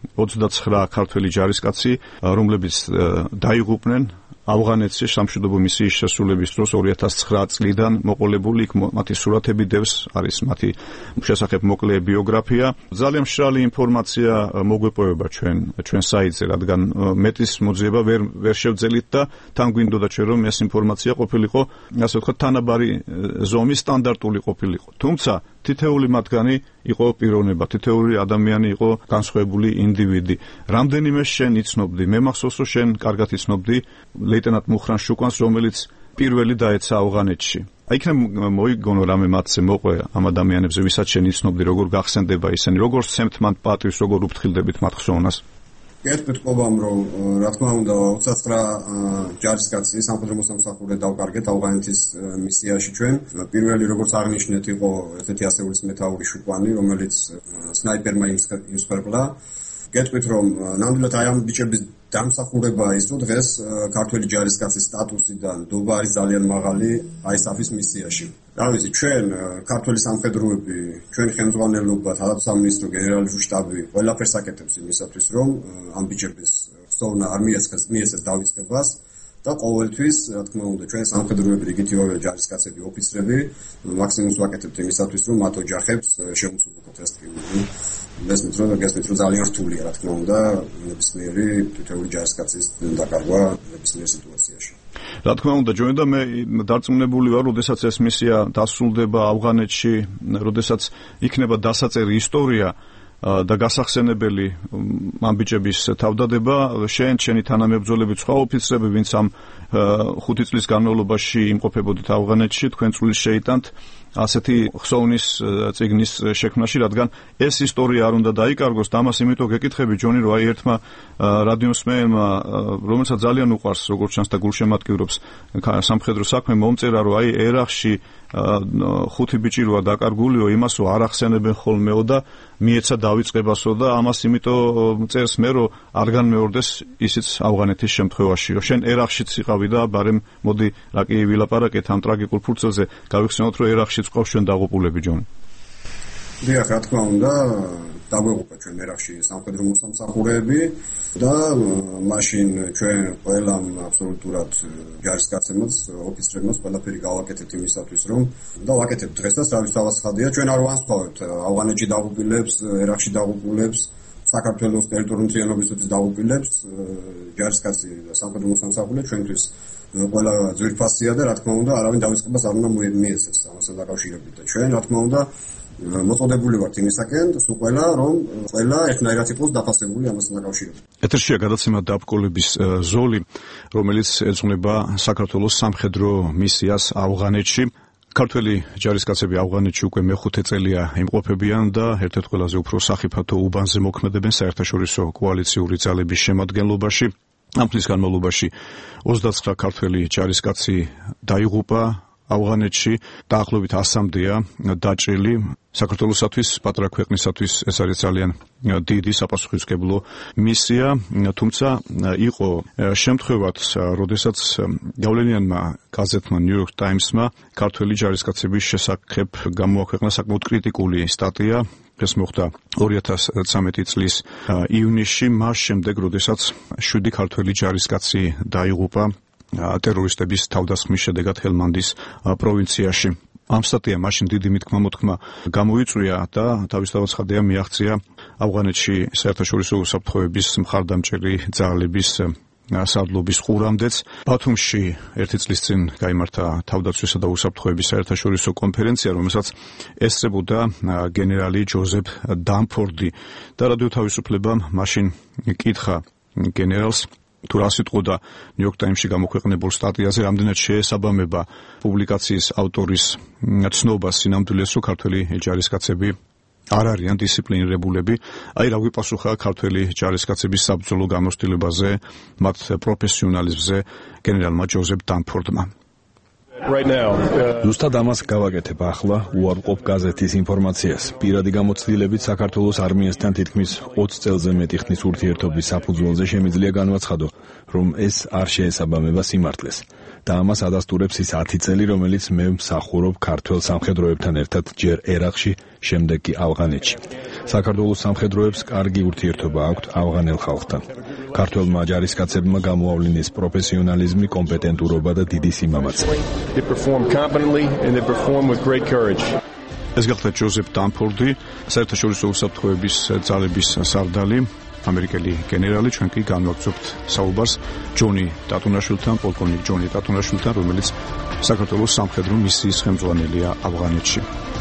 29 ქართველი ჯარისკაცი, რომლებიც დაიღუპნენ ავღანეთში სამშვიდობო მისიის შესრულების დროს 2009 წლიდან მოყოლებული. იქ მათი სურათები დევს, არის მათი შესახებ მოკლე ბიოგრაფია. ძალიან მშრალი ინფორმაცია მოგვეპოვება ჩვენ საიტზე, რადგან მეტის მოძიება ვერ შევძელით და თან გვინდოდა ჩვენ რომ ეს ინფორმაცია ყოფილიყო, ასე ვთქვათ, თანაბარი ზომის სტანდარტული ყოფილიყო. თუმცა თითეული მათგანი იყო პიროვნება, თითეული ადამიანი იყო განსხვავებული ინდივიდი. რამდენიმე შენ იცნობდი, მე მახსოვს რომ შენ კარგად იცნობდი ლეიტენანტ მუხრან შუკანს, რომელიც პირველი დაეცა ავღანეთში. იქნებ მოიგონო რამე მათზე მოყვე ამ ადამიანებზე, ვისაც შენ იცნობდი, როგორ გახსენდება ისინი, როგორ სცემთ მათ პატივს, როგორ უფრთხილდებით მათ ხსოვნას. გეტყვით ყობამ, რომ რა თქმა უნდა 29 ჯარისკაცი სამხედრო მოსამსახურე დავკარგეთ ავღანეთის მისიაში ჩვენ. პირველი, როგორც აღნიშნეთ, იყო ერთ-ერთი ასეულის მეთაური შუკვანი, რომელიც სნაიპერმა იმსხვერპლა. გეტყვით, რომ ნამდვილად აი ამ ბიჭების დამსახურება ის, რომ დღეს ქართველი ჯარისკაცის სტატუსიდან დობა არის ძალიან მაღალი ISAF-ის მისიაში. რა ვიცი, ჩვენ ქართველი სამხედროები, ჩვენი ხელმძღვანელობა, თავდაცვის გენერალური შტაბი ყველაფერს აკეთებს იმისათვის, რომ ამ ბიჭების ხსოვნა არ მიეცეს დავიწყებას და ყოველთვის, რა თქმა უნდა, ჩვენ სამხედროები, რიგითივე ჯარისკაცები, ოფიცრები მაქსიმუმს ვაკეთებთ იმისათვის, რომ მათ ოჯახებს შემოსულიყვოთ ეს ტკივილი. მესმით რომ ძალიან რთულია, რა თქმა უნდა, ნებისმიერი თითოეული ჯარისკაცის დაკარგვა ნებისმიერ სიტუაციაში. რა თქმა უნდა, ჯონი და მე დარწმუნებული ვარ, როდესაც ეს მისია დასრულდება ავღანეთში, როდესაც იქნება დასაწერი ისტორია და გასახსენებელი ამ ბიჭების თავდადება, შენი თანამებრძოლები, სხვა ოფიცრები, ვინც ამ 5 წლის განმავლობაში იმყოფებოდით ავღანეთში, თქვენ წვლილს შეიტანთ ასეთი ხსოვნის წიგნის შექმნაში, რადგან ეს ისტორია არ უნდა დაიკარგოს და ამას იმიტომ გეკითხები, ჯონი, რომ აი ერთმა რადიომსმენელმა, რომელსაც ძალიან უყვარს, როგორც ჩანს და გულშემატკივრობს სამხედრო საქმე, მომწერა, რომ აი ერაყში 5 ბიჭი როა დაკარგულიო, იმასო არ ახსენებენ ხოლმეო და მიეცა დავიწყებასო და ამას იმიტომ წერს მე, რომ არ განმეორდეს ისიც ავღანეთის შემთხვევაში. შენ ერაყშიც იყავი და ბარემ მოდი რა კი ვილაპარაკეთ ამ ტრაგიკულ ფურცელზე, გავიხსენოთ, რომ ერაყშიც ყავს ჩვენ დაღუპულები, ჯონი. დიახ, რა თქმა უნდა, დაგვეღუპა ჩვენ ერაყში სამხედრო მოსამსახურეები და მაშინ ჩვენ ყველამ აბსოლუტურად ჯარისკაცებმაც, ოფიცრებმაც ყველაფერი გავაკეთეთ იმისათვის, რომ და ვაკეთებთ დღესაც, რავის თავაცხადია, ჩვენ არ ვანსხვავებთ ავღანეთში დაღუპულებს, ერაყში დაღუპულებს, საქართველოს ტერიტორიული მთლიანობისთვის დაღუპულებს, ჯარისკაცი და სამხედრო მოსამსახურე ჩვენთვის ყველა ძვირფასია და რა თქმა უნდა, არავინ დავიწყებას არ უნდა მიეცეს ამასთან დაკავშირებით და ჩვენ რა თქმა უნდა მოწოდებული ვართ იმისაკენ, სულ ყველა ერთნაირად იყოს დაფასებული ამასთან დაკავშირებით. ეთერშია გადაცემა დაბკოლების ზოლი, რომელიც ეძღვნება საქართველოს სამხედრო მისიას ავღანეთში. ქართველი ჯარისკაცები ავღანეთში უკვე მეხუთე წელია იმყოფებიან და ერთ-ერთ ყველაზე უფრო სახიფათო უბანზე მოქმედებენ საერთაშორისო კოალიციური ძალების შემადგენლობაში. ამ წლის განმავლობაში 29 ქართველი ჯარისკაცი დაიღუპა ავღანეთში, დაახლოებით 100-მდეა დაჭრილი. საქართველოსათვის, პატარა ქვეყნისათვის ეს არის ძალიან დიდი საპასუხისმგებლო მისია, თუმცა იყო შემთხვევაც, როდესაც გავლენიანმა გაზეთმა New York Times-მა ქართველი ჯარისკაცების შესახებ გამოაქვეყნა საკმაოდ კრიტიკული სტატია. ეს მოხდა 2013 წლის ივნისში, მას შემდეგ, როდესაც 7 ქართველი ჯარისკაცი დაიღუპა ტერორისტების თავდასხმის შედეგად ჰელმანდის პროვინციაში. ამ სტატიამ მაშინ დიდი მითქმა-მოთქმა გამოიწვია და თავისთავად ცხადია მიაღწია ავღანეთში საერთაშორისო უსაფრთხოების მხარდამჭერი ძალების სარდლობის ყურამდეც. ბათუმში ერთი წლის წინ გაიმართა თავდაცვისა და უსაფრთხოების საერთაშორისო კონფერენცია, რომელსაც ესწრებოდა გენერალი ჯოზეფ დამფორდი და რადიო თავისუფლებამ მაშინ კითხა გენერალს თუ რა სიტყოდა New York Times-ში გამოქვეყნებულ სტატიაზე, რამდენად შეესაბამება პუბლიკაციის ავტორის ცნობას სინამდვილეს, რომ ქართველი ჯარისკაცები არ არიან დისციპლინირებულები. აი რა გვიპასუხა ქართველი ჯარისკაცების საბრძოლო გამოცდილებაზე, მათ პროფესიონალიზმზე გენერალმა ჯოზეფ დამფორდმა. ზუსტად ამას გავაკეთებ ახლა უარყოფ გაზეთის ინფორმაციას. პირადი გამოცდილებით საქართველოს არმიასთან თითქმის 20 წელზე მეტი ხნის ურთიერთობის საფუძველზე შემიძლია განვაცხადო, რომ ეს არ შეესაბამება სიმართლეს. და ამას ადასტურებს ის 10 წელი, რომელიც მე მსახურობ ქართველ სამხედროებთან ერთად ჯერ ერაყში, შემდეგ კი ავღანეთში. საქართველოს სამხედროებს კარგი ურთიერთობა აქვთ ავღანელ ხალხთან. ქართველმა ჯარისკაცებმა გამოავლინეს პროფესიონალიზმი, კომპეტენტურობა და დიდი სიმამაცე. ეს გახდა ჯოზეფ დამფორდი, საერთაშორისო უსაფრთხოების ძალების სარდალი, ამერიკელი გენერალი. ჩვენ კი განვაგრძობთ საუბარს ჯონი ტატუნაშვილთან, პოლკოვნიკ ჯონი ტატუნაშვილთან, რომელიც საქართველოს სამხედრო მისიის ხელმძღვანელია ავღანეთში.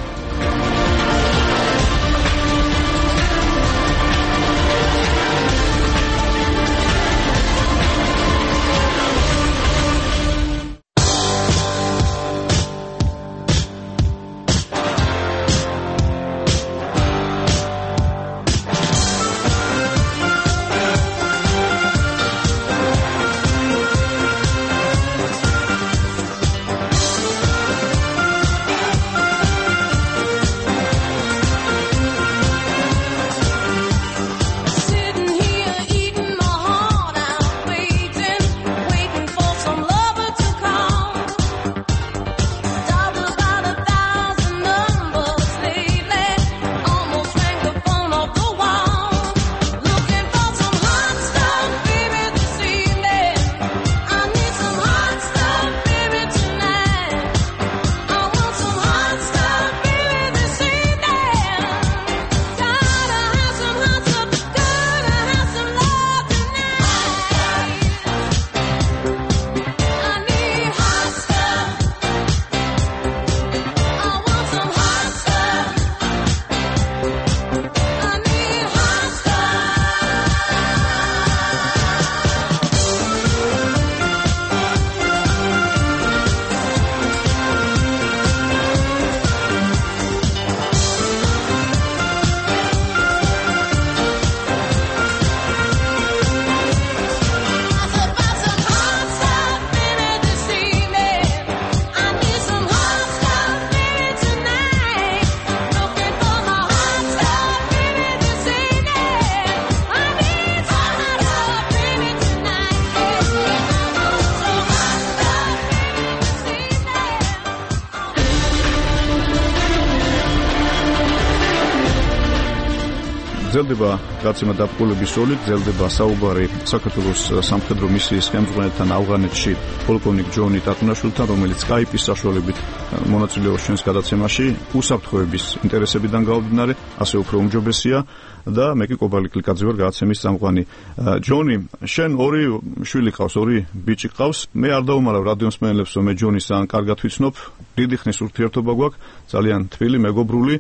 გრძელდება გაცემა დაბრძოლების როლი, გრძელდება საუბარი საქართველოს სამხედრო მისიის ხელმძღვანელთან ავღანეთში პოლკოვნიკ ჯონი ტატუნაშვილთან, რომელიც Skype-ის საშუალებით მონაწილეობს ჩვენს გადაცემაში. უსაფრთხოების ინტერესებიდან გამომდინარე, ასე უფრო უმჯობესია და მე კი კობალი კლიკაძე ვარ, გადაცემის წამყვანი. ჯონი, შენ ორი შვილი ყავს, ორი ბიჭი ყავს. მე არ დავუმალავ რადიო მსმენელებს, რომ მე ჯონის ძალიან კარგად ვიცნობ, დიდი ხნის ურთიერთობა გვაქვს, ძალიან თბილი, მეგობრული.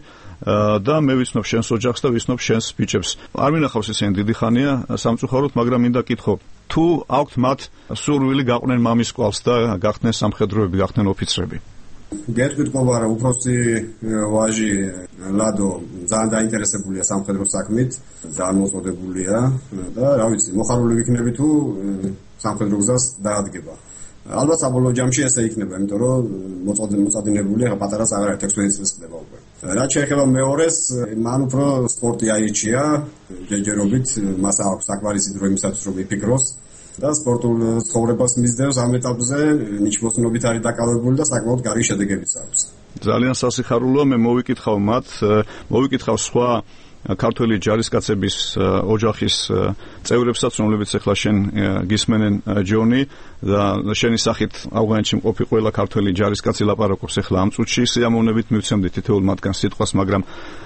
და მე ვიცნობ შენს ოჯახს და ვიცნობ შენს ბიჭებს. არ მინახავს ესენი დიდი ხანია სამწუხაროდ, მაგრამ მინდა კითხო, თუ აქვთ მათ სურვილი გაყვნენ მამის კვალს და გახდნენ სამხედროები, გახდნენ ოფიცრები? გეტყვით ყობა რა უფროსი ვაჟი ლადო ძალიან დაინტერესებულია სამხედრო საქმით, ძალიან მოწოდებულია და რა ვიცი, მოხარული ვიქნები თუ სამხედრო გზას დაადგება. ალბათ საბოლოო ჯამში ესე იქნება, იმიტომ რომ მოწოდინებული რა პატარას აღარ არის 16 წელს ხდება უკვე. რაც შეეხება მეორეს, მან უფრო სპორტი აიჩია, ჯერჯერობით მას აქვს საკმარისი დრო იმისათვის რომ იფიქროს და სპორტულ ცხოვრებას მისდევს ამ ეტაპზე, ნიშნულობით არის დაკავებული და საკმაოდ კარგი შედეგებიც აქვს. ძალიან სასიხარულოა, მე მოვიკითხავ მათ, მოვიკითხავ სხვა ქართველი ჯარისკაცების ოჯახის წევრებსაც, რომლებიც ახლა შენ გისმენენ ჯონი და შენი სახით ავღანეთში მყოფი ყველა ქართველი ჯარისკაცი ლაპარაკობს ახლა ამ წუთში, სიამოვნებით მივცემდი თითოეულ მათგანს სიტყვას, მაგრამ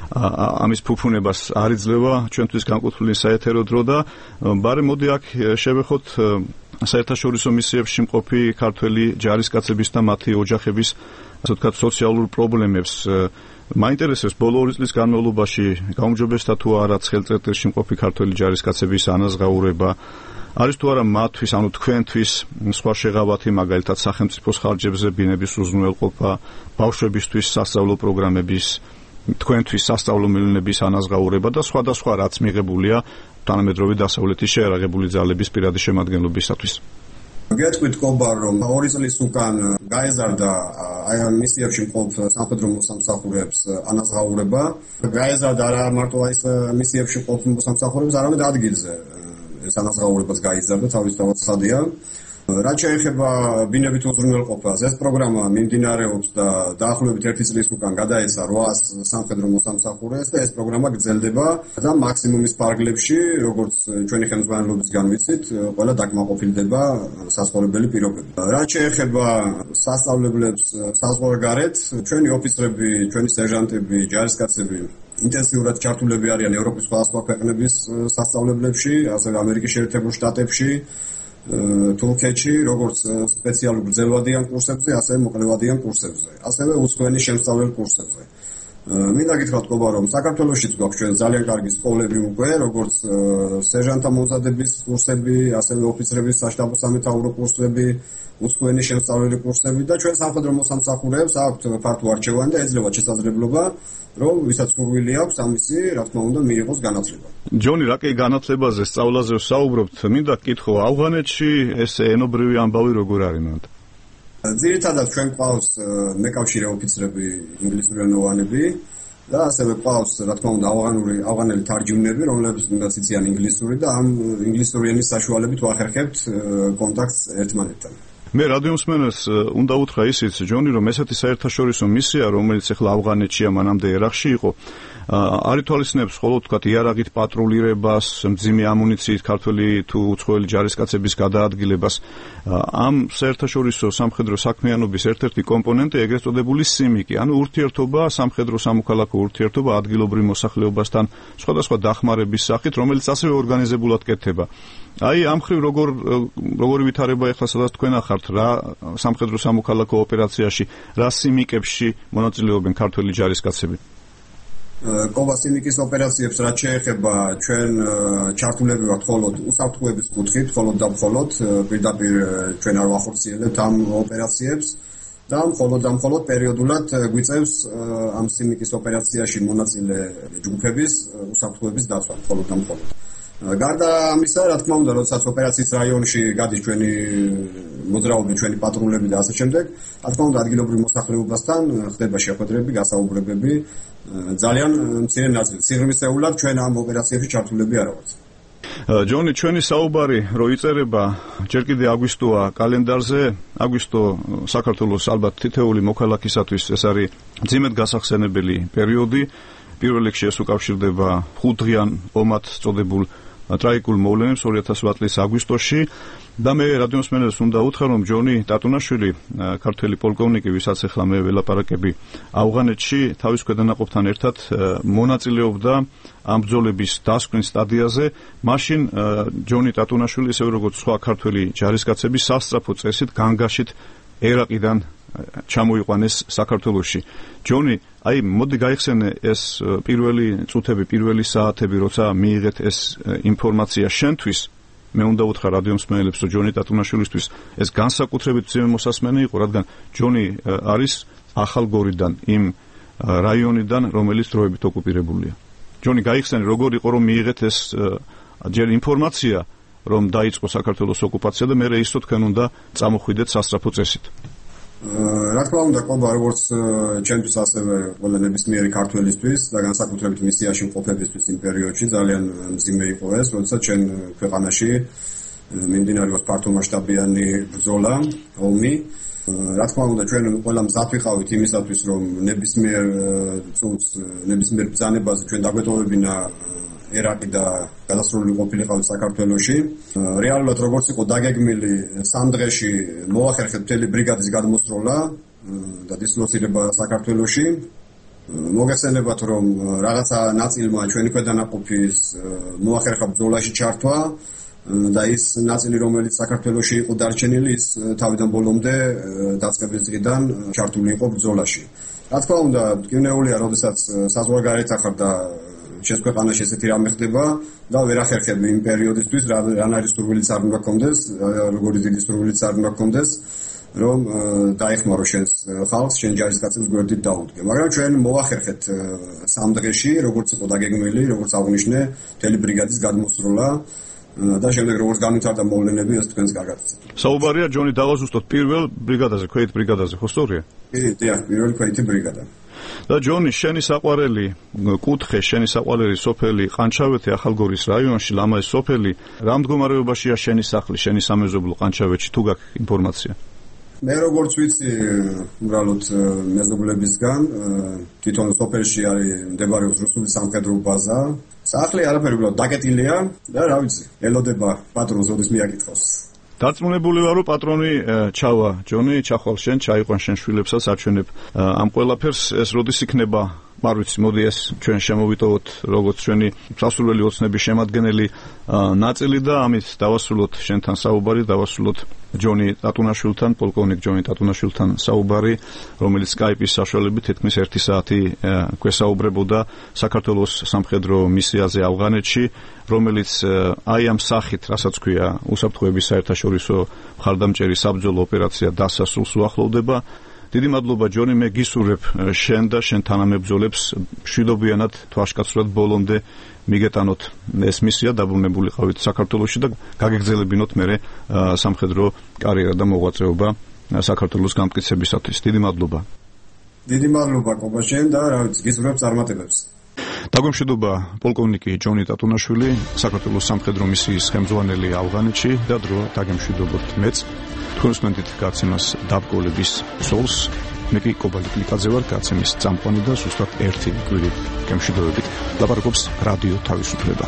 ამის ფუფუნებას არ იძლევა ჩვენთვის განკუთვნილი საეთერო დრო და ბარე მოდი აქ შევეხოთ საერთაშორისო მისიებში მყოფი ქართველი ჯარისკაცების და მათი ოჯახების ასე ვთქვათ სოციალურ პრობლემებს. მაინტერესებს ბოლო 2 წლის განმავლობაში გაუმჯობესდა თუ არა ხელწერტილში მყოფი ქართველი ჯარისკაცების ანაზღაურება, არის თუ არა მათთვის, ანუ თქვენთვის სხვა შეღავათი, მაგალითად სახელმწიფოს ხარჯებზე ბინების უზრუნველყოფა, ბავშვებისთვის სასწავლო პროგრამების, თქვენთვის სასწავლო მილიონების ანაზღაურება და სხვა რაც მიღებულია თანამედროვე დასავლეთის შეერაღებული ძალების პირადი შემადგენლობისათვის. გეტყვით ყობა რომ 2 წლის უკან გაეზარდა აი ამ მისიებში მყოფ სამხედრო მოსამსახურეებს ანაზღაურება. გაეზარდა არა მარტო ის მისიებში მყოფ მოსამსახურეებს, არამედ ადგილზე ეს ანაზღაურებაც გაიზარდა თავისთავად სადია. რაც შეეხება ბინებით უზრუნველყოფას, ეს პროგრამა მიმდინარეობს და დაახლოებით 1 წლის უკან გადაეცა 800 სამხედრო მოსამსახურეს და ეს პროგრამა გრძელდება და მაქსიმუმის ფარგლებში, როგორც ჩვენი ხელმძღვანელობისგან ვიცით, ყველა დაკმაყოფილდება სასწავლებელი პირობები. რაც შეეხება სასწავლებლებს საზღვარგარეთ, ჩვენი ოფიცრები, ჩვენი სერჟანტები, ჯარისკაცები ინტენსიურად ჩართულები არიან ევროპის სხვადასხვა ქვეყნების სასწავლებლებში, ასევე ამერიკის შეერთებულ შტატებში, თურქეთში, როგორც სპეციალურ გრძელვადიან კურსებზე, ასევე მოკლევადიან კურსებზე, ასევე უცხოენის შემსწავლელ კურსებზე. მინდა გითხრათ ყობა რომ საქართველოშიც გვაქვს ჩვენ ძალიან კარგი სკოლები უკვე, როგორც სერჟანტთა მომზადების კურსები, ასევე ოფიცრების საშტაბო სამეთაურო კურსები, უცხოენის შემსწავლელი კურსები და ჩვენ სამხედრო მოსამსახურეებს აქვთ ფართო არჩევანი და ეძლევა შესაძლებლობა რომ ვისაც სურვილი აქვს ამისი, რა თქმა უნდა, მიიღოს განათლება. ჯონი, რაკი განათლებაზე, სწავლაზე ვსაუბრობთ, მინდა გკითხო, ავღანეთში ეს ენობრივი ამბავი როგორ არის მანდ? ძირითადად ჩვენ ყავს მეკავშირე ოფიცრები ინგლისურენოვანები და ასევე ყავს, რა თქმა უნდა, ავღანელი თარჯიმნები, რომლებიც იციან ინგლისური და ამ ინგლისური ენის საშუალებით ვახერხებთ კონტაქტს ერთმანეთთან. მე რადიომსმენელს უნდა უთხრა ისიც, ჯონი, რომ ესეთი საერთაშორისო მისია, რომელიც ახლა ავღანეთში მანამდე ერაყში იყო, არ ითვალისწინებს მხოლოდ თქვათ იარაღით პატრულირებას, მძიმე ამუნიციით ქართველი თუ უცხოელი ჯარისკაცების გადაადგილებას. ამ საერთაშორისო სამხედრო საქმიანობის ერთ-ერთი კომპონენტი ეგრეთ წოდებული სიმიკი, ანუ ურთიერთობა, სამხედრო სამოქალაქო ურთიერთობა ადგილობრივ მოსახლეობასთან სხვადასხვა დახმარების სახით, რომელიც ასევე ორგანიზებულად კეთდება. აი ამ ხრივ როგორი ვითარება ახლა სადაც თქვენ ახართ რა სამხედრო სამოქალაქო ოპერაციაში, რა სიმიკებში მონაწილეობენ ქართველი ჯარისკაცები? ყობა სიმიკის ოპერაციებს რაც შეეხება ჩვენ ჩართულები ვართ მხოლოდ უსაფრთხოების კუთხით, მხოლოდ და მხოლოდ პირდაპირ ჩვენ არ ვახორციელებთ ამ ოპერაციებს და მხოლოდ პერიოდულად გვიწევს ამ სიმიკის ოპერაციაში მონაწილე ჯგუფების უსაფრთხოების დაცვა მხოლოდ და მხოლოდ. გარდა ამისა, რა თქმა უნდა, როდესაც ოპერაციის რაიონში გადის ჩვენი მოძრაობები, ჩვენი პატრულები და ასე შემდეგ, რა თქმა უნდა, ადგილობრივ მოსახლეობასთან ხდება შეხვედრები, გასაუბრებები, ძალიან მცირე ნაწილი. სიღრმისეულად ჩვენ ამ ოპერაციებში ჩართულები არ ვართ. ჯონი, ჩვენი საუბარი რო იწერება, ჯერ კიდე აგვისტოა კალენდარზე, აგვისტო საქართველოს ალბათ თითეული მოქალაქისათვის ეს არის ძიმედ გასახსენებელი პერიოდი. პირველ რიგში ეს უკავშირდება 5 დღიან ომად წოდებულ ტრაგიკულ მოვლენებს 2008 წლის აგვისტოში და მე რადიომსმენელს უნდა უთხრა რომ ჯონი ტატუნაშვილი, ქართველი პოლკოვნიკი, ვისაც ახლა მე ველაპარაკები ავღანეთში, თავის ქვედანაყოფთან ერთად მონაწილეობდა ამ ბრძოლების დასკვნის სტადიაზე. მაშინ ჯონი ტატუნაშვილი, ისევე როგორც სხვა ქართველი ჯარისკაცები, სასწრაფო წესით განგაშით ერაყიდან ჩამოიყვანეს საქართველოში. ჯონი, აი მოდი გაიხსენე ეს პირველი წუთები, პირველი საათები, როცა მიიღეთ ეს ინფორმაცია შენთვის. მე უნდა უთხრა რადიომსმენელებს, რომ ჯონი ტატუნაშვილისთვის ეს განსაკუთრებით მძიმე მოსასმენი იყო, რადგან ჯონი არის ახალ გორიდან, იმ რაიონიდან, რომელიც დროებით ოკუპირებულია. ჯონი, გაიხსენე, როგორ იყო რომ მიიღეთ ეს ჯერ ინფორმაცია, რომ დაიწყო საქართველოს ოკუპაცია და მერე ისო თქვენ უნდა წამოხვიდეთ სასწრაფო წესით. რა თქმა უნდა, ყობა როგორც ჩემთვის ასევე ყველა ნებისმიერი ქართველისთვის და განსაკუთრებით მისიაში მყოფებისთვის იმ პერიოდში ძალიან მძიმე იყო ეს, როდესაც ჩვენ ქვეყანაში მიმდინარეობს ფართომასშტაბიანი ბრძოლა, ომი. რა თქმა უნდა, ჩვენ ყველა მზად ვიყავით იმისათვის, რომ ნებისმიერ წუთს, ნებისმიერ ბრძანებაზე ჩვენ დაგვეტოვებინა ერაყი და გადასრული ყოფილიყავით საქართველოში. რეალურად როგორც იყო დაგეგმილი, 3 დღეში მოახერხეთ მთელი ბრიგადის გადმოსროლა და დისლოცირება საქართველოში. მოგეხსენებათ, რომ რაღაცა ნაწილმა ჩვენი ქვედანაყოფის მოახერხა ბრძოლაში ჩართვა და ის ნაწილი, რომელიც საქართველოში იყო დარჩენილი, ის თავიდან ბოლომდე დაწყების დღიდან ჩართული იყო ბრძოლაში. რა თქმა უნდა, მტკივნეულია, როდესაც საზღვარგარეთ ახარ და შენ ქვეყანაში ესეთი რამე ხდება და ვერ ახერხები იმ პერიოდისთვის, რანაირი სურვილიც არ უნდა გქონდეს, როგორი დიდი სურვილიც არ უნდა გქონდეს, რომ დაეხმარო შენს ხალხს, შენ ჯარისკაცებს გვერდით დაუდგე. მაგრამ ჩვენ მოახერხეთ 3 დღეში, როგორც იყო დაგეგმილი, როგორც აღნიშნე, მთელი ბრიგადის გადმოსროლა და შემდეგ როგორც განვითარდა მოვლენები, ეს თქვენს კარგად იცით. საუბარია ჯონი, დავაზუსტოთ პირველ ბრიგადაზე, ქვეით ბრიგადაზე, ხო სწორია? დიახ, პირველი ქვეითი ბრიგადა. და ჯონი, შენი საყვარელი კუთხე, შენი საყვარელი სოფელი ყანჩავეთი ახალგორის რაიონში, ლამაზი სოფელი, რა მდგომარეობაშია შენი სახლი, შენი სამეზობლო ყანჩავეთში, თუ გაქვს ინფორმაცია? მე როგორც ვიცი, უბრალოდ მეზობლებისგან, თვითონ სოფელში არის მდებარეობს რუსული სამხედრო ბაზა. სახლი არაფერი, უბრალოდ დაკეტილია და რა ვიცი, ელოდება პატრონს, როდის მიაკითხავს. დარწმუნებული ვარ, რომ პატრონი ჩავა, ჯონი, ჩახვალ შენ, ჩაიყვან შენ შვილებსაც, აჩვენებ ამ ყველაფერს, ეს როდის იქნება? არ ვიცი, მოდი ეს ჩვენ შემოვიტოვოთ როგორც ჩვენი სასურველი ოცნების შემადგენელი ნაწილი და ამით დავასრულოთ შენთან საუბარი, დავასრულოთ ჯონი ტატუნაშვილთან, პოლკოვნიკ ჯონი ტატუნაშვილთან საუბარი, რომელიც Skype-ის საშუალებით თითქმის 1 საათი გვესაუბრებოდა საქართველოს სამხედრო მისიაზე ავღანეთში, რომელიც აი ამ სახით, რასაც ქვია, უსაფრთხოების საერთაშორისო მხარდამჭერი საბრძოლო ოპერაცია დასასრულს უახლოვდება. დიდი მადლობა ჯონი, მე გისურვებ შენ და შენ თანამებრძოლებს მშვიდობიანად თვალშკაცურად ბოლომდე მიგეტანოთ ეს მისია, დაბრუნებულიყავით საქართველოში და გაგეგრძელებინოთ მერე სამხედრო კარიერა და მოღვაწეობა საქართველოს გამტკიცებისათვის. დიდი მადლობა. დიდი მადლობა ყობა შენ და რა ვიცი, გისურვებ წარმატებებს. დაგვემშვიდობა პოლკოვნიკი ჯონი ტატუნაშვილი, საქართველოს სამხედრო მისიის ხელმძღვანელი ავღანეთში და დრო დაგემშვიდობოთ მეც. თქვენს მენდით გაცემას დაბკოლების სოლს, მე კი კობალი კლიკაძე ვარ, გაცემის წამყვანი და ზუსტად 1 კვირით გემშვიდობებით ლაპარაკობს რადიო თავისუფლება.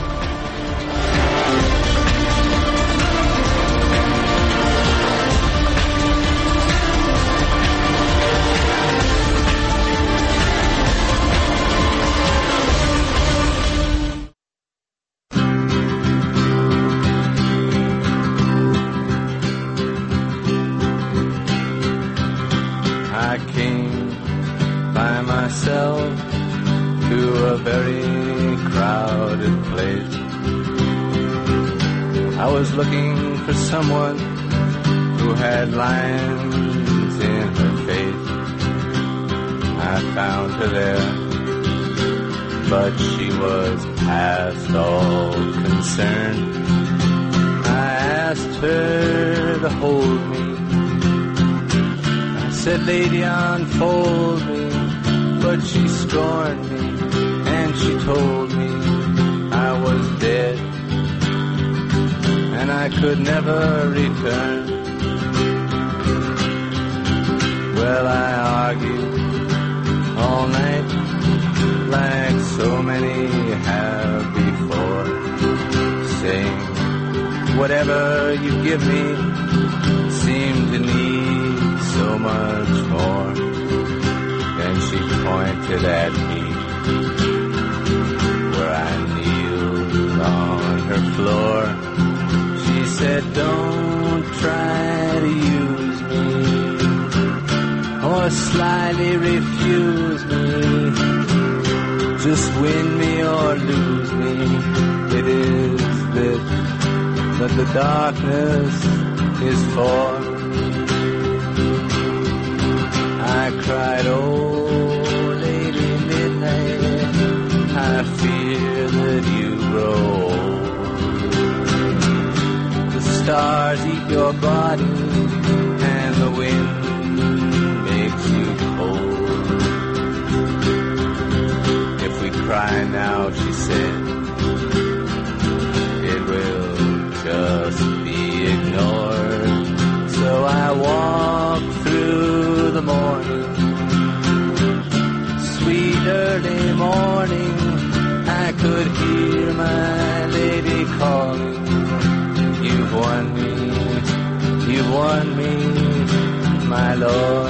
Someone who had lines in her face. I found her there, but she was past all concern. I asked her to hold me. I said, lady, unfold me, but she scorned me, and she told me I was dead, and I could never return. Well, I argued all night like so many have before, saying whatever you give me seemed to need so much more. Then she pointed at me where I kneeled on her floor. She said, don't try to use me or slyly refuse me. Just win me or lose me. It is this that the darkness is for. I cried, oh, Lady Midnight, I fear that you grow old. The stars eat your body and the wind makes you cold. If we cry now, she said, it will just be ignored. So I walk through the morning, sweet early morning, I could hear my lady calling. You've won me, my lord.